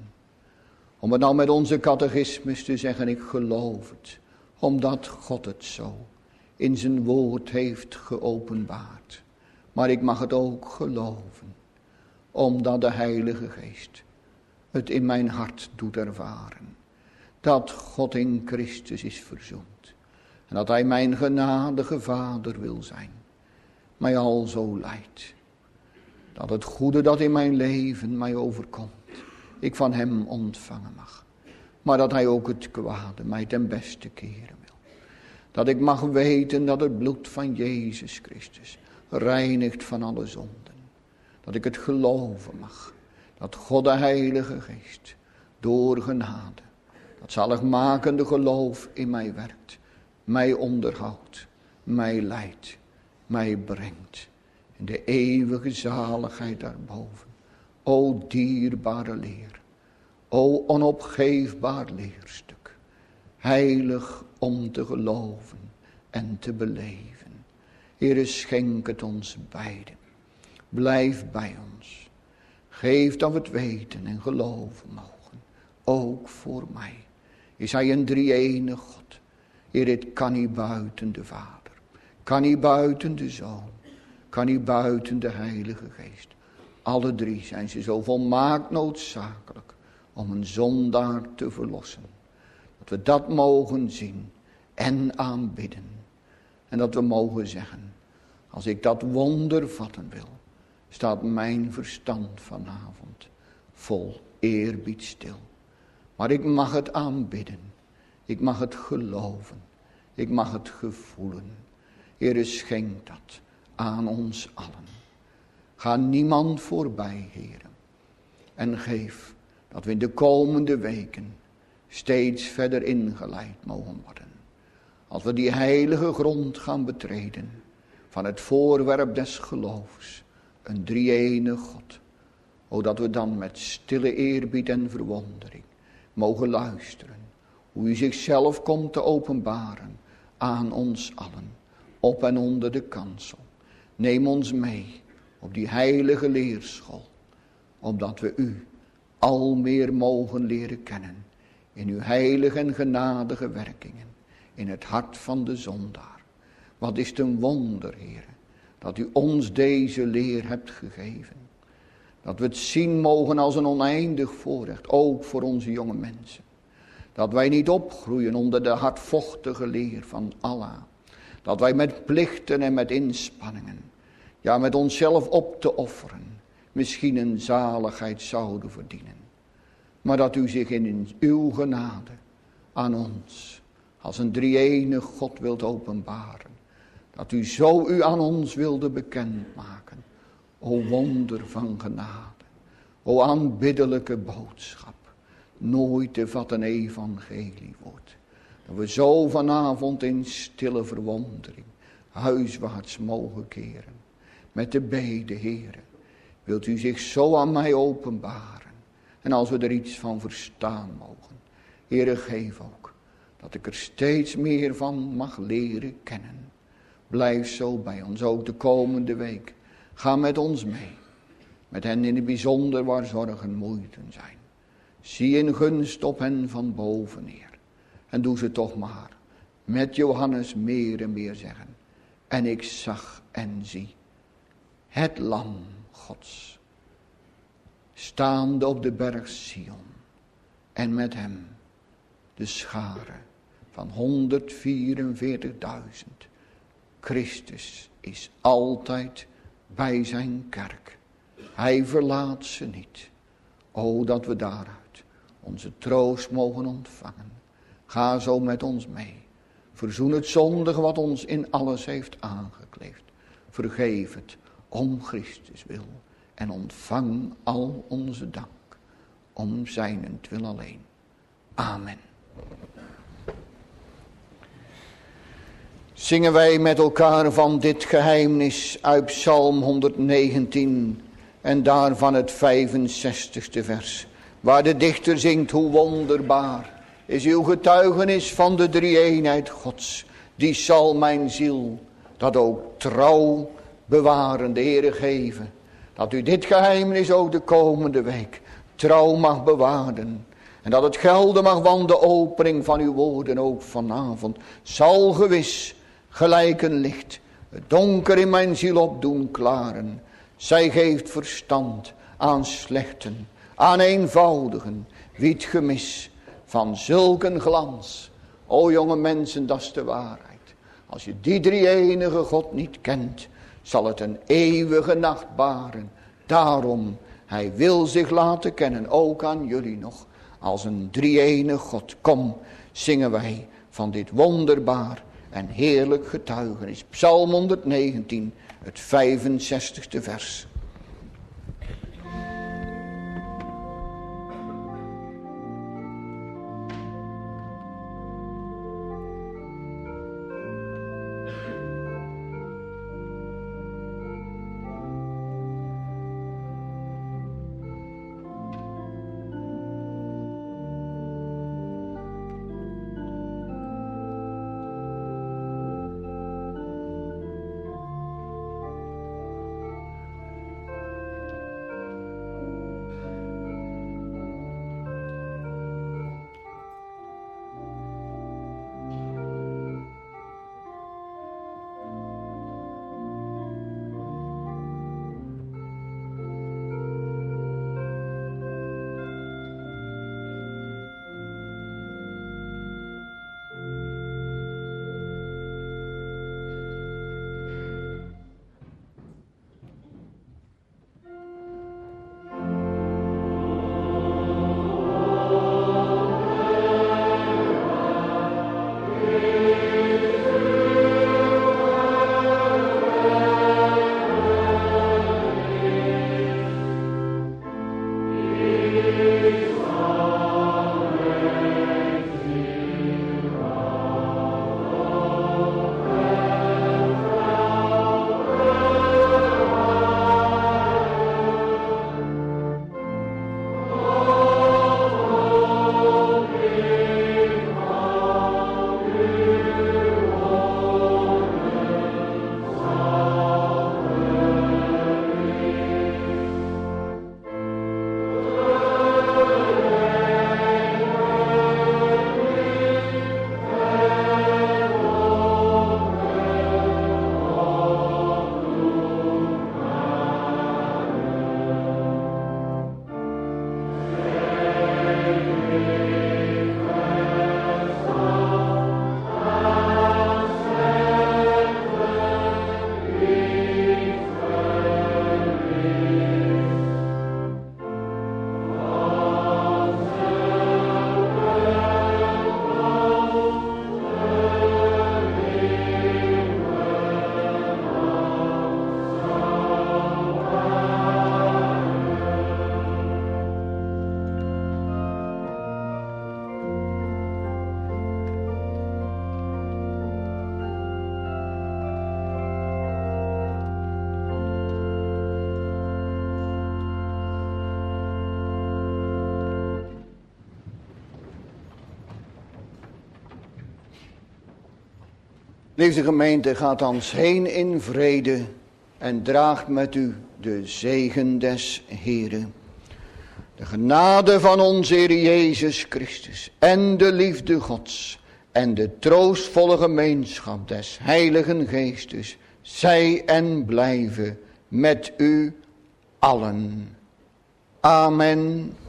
S1: Om het nou met onze catechismus te zeggen, ik geloof het, omdat God het zo in zijn woord heeft geopenbaard. Maar ik mag het ook geloven, omdat de Heilige Geest het in mijn hart doet ervaren. Dat God in Christus is verzoend. En dat hij mijn genadige Vader wil zijn. Mij al zo leidt. Dat het goede dat in mijn leven mij overkomt, ik van hem ontvangen mag. Maar dat hij ook het kwade mij ten beste keren wil. Dat ik mag weten dat het bloed van Jezus Christus reinigt van alle zonden. Dat ik het geloven mag. Dat God de Heilige Geest door genade, dat zaligmakende geloof in mij werkt. Mij onderhoudt, mij leidt, mij brengt. In de eeuwige zaligheid daarboven. O dierbare leer. O onopgeefbaar leerstuk. Heilig om te geloven en te beleven. Heere, schenk het ons beiden. Blijf bij ons. Geef dat we het weten en geloven mogen. Ook voor mij is hij een drie-enig God. Heer, dit kan niet buiten de Vader. Kan niet buiten de Zoon. Kan niet buiten de Heilige Geest. Alle drie zijn ze zo volmaakt noodzakelijk om een zondaar te verlossen. Dat we dat mogen zien en aanbidden. En dat we mogen zeggen, als ik dat wonder vatten wil, staat mijn verstand vanavond vol eerbied stil. Maar ik mag het aanbidden. Ik mag het geloven. Ik mag het gevoelen. Heere, schenk dat aan ons allen. Ga niemand voorbij, Heere. En geef dat we in de komende weken steeds verder ingeleid mogen worden. Als we die heilige grond gaan betreden van het voorwerp des geloofs. Een drie-enig God. O, dat we dan met stille eerbied en verwondering mogen luisteren. Hoe u zichzelf komt te openbaren aan ons allen. Op en onder de kansel. Neem ons mee op die heilige leerschool. Opdat we u al meer mogen leren kennen. In uw heilige en genadige werkingen. In het hart van de zondaar. Wat is het een wonder, Heer. Dat u ons deze leer hebt gegeven. Dat we het zien mogen als een oneindig voorrecht. Ook voor onze jonge mensen. Dat wij niet opgroeien onder de hardvochtige leer van Allah. Dat wij met plichten en met inspanningen. Ja, met onszelf op te offeren. Misschien een zaligheid zouden verdienen. Maar dat u zich in uw genade aan ons als een drie-enig God wilt openbaren. Dat u zo u aan ons wilde bekendmaken. O wonder van genade. O aanbiddelijke boodschap. Nooit te vatten evangelie wordt. Dat we zo vanavond in stille verwondering huiswaarts mogen keren. Met de bede, Heere. Wilt u zich zo aan mij openbaren. En als we er iets van verstaan mogen. Heere, geef ook dat ik er steeds meer van mag leren kennen. Blijf zo bij ons, ook de komende week. Ga met ons mee. Met hen in het bijzonder waar zorgen moeite zijn. Zie in gunst op hen van boven neer. En doe ze toch maar met Johannes meer en meer zeggen. En ik zag en zie het lam Gods. Staande op de berg Sion. En met hem de schare van honderdvierenveertigduizend. Christus is altijd bij zijn kerk. Hij verlaat ze niet. O, dat we daaruit onze troost mogen ontvangen. Ga zo met ons mee. Verzoen het zondige wat ons in alles heeft aangekleefd. Vergeef het om Christus wil. En ontvang al onze dank. Om zijnentwil alleen. Amen. Zingen wij met elkaar van dit geheimnis uit Psalm honderdnegentien en daarvan het vijfenzestigste vers. Waar de dichter zingt, hoe wonderbaar is uw getuigenis van de drie-eenheid Gods. Die zal mijn ziel dat ook trouw bewaren, de Heere geven. Dat u dit geheimnis ook de komende week trouw mag bewaren. En dat het gelden mag van de opening van uw woorden ook vanavond. Zal gewis gelijk een licht het donker in mijn ziel opdoen klaren. Zij geeft verstand aan slechten, aan eenvoudigen, wie het gemis van zulke glans. O jonge mensen, dat is de waarheid. Als je die drie-enige God niet kent, zal het een eeuwige nacht baren. Daarom, hij wil zich laten kennen, ook aan jullie nog, als een drie-enige God. Kom, zingen wij van dit wonderbaar en heerlijk getuigenis. Psalm honderdnegentien, het vijfenzestigste vers. Lieve gemeente, gaat ons heen in vrede en draagt met u de zegen des Heeren. De genade van onze Heer Jezus Christus en de liefde Gods en de troostvolle gemeenschap des Heiligen Geestes zij en blijven met u allen. Amen.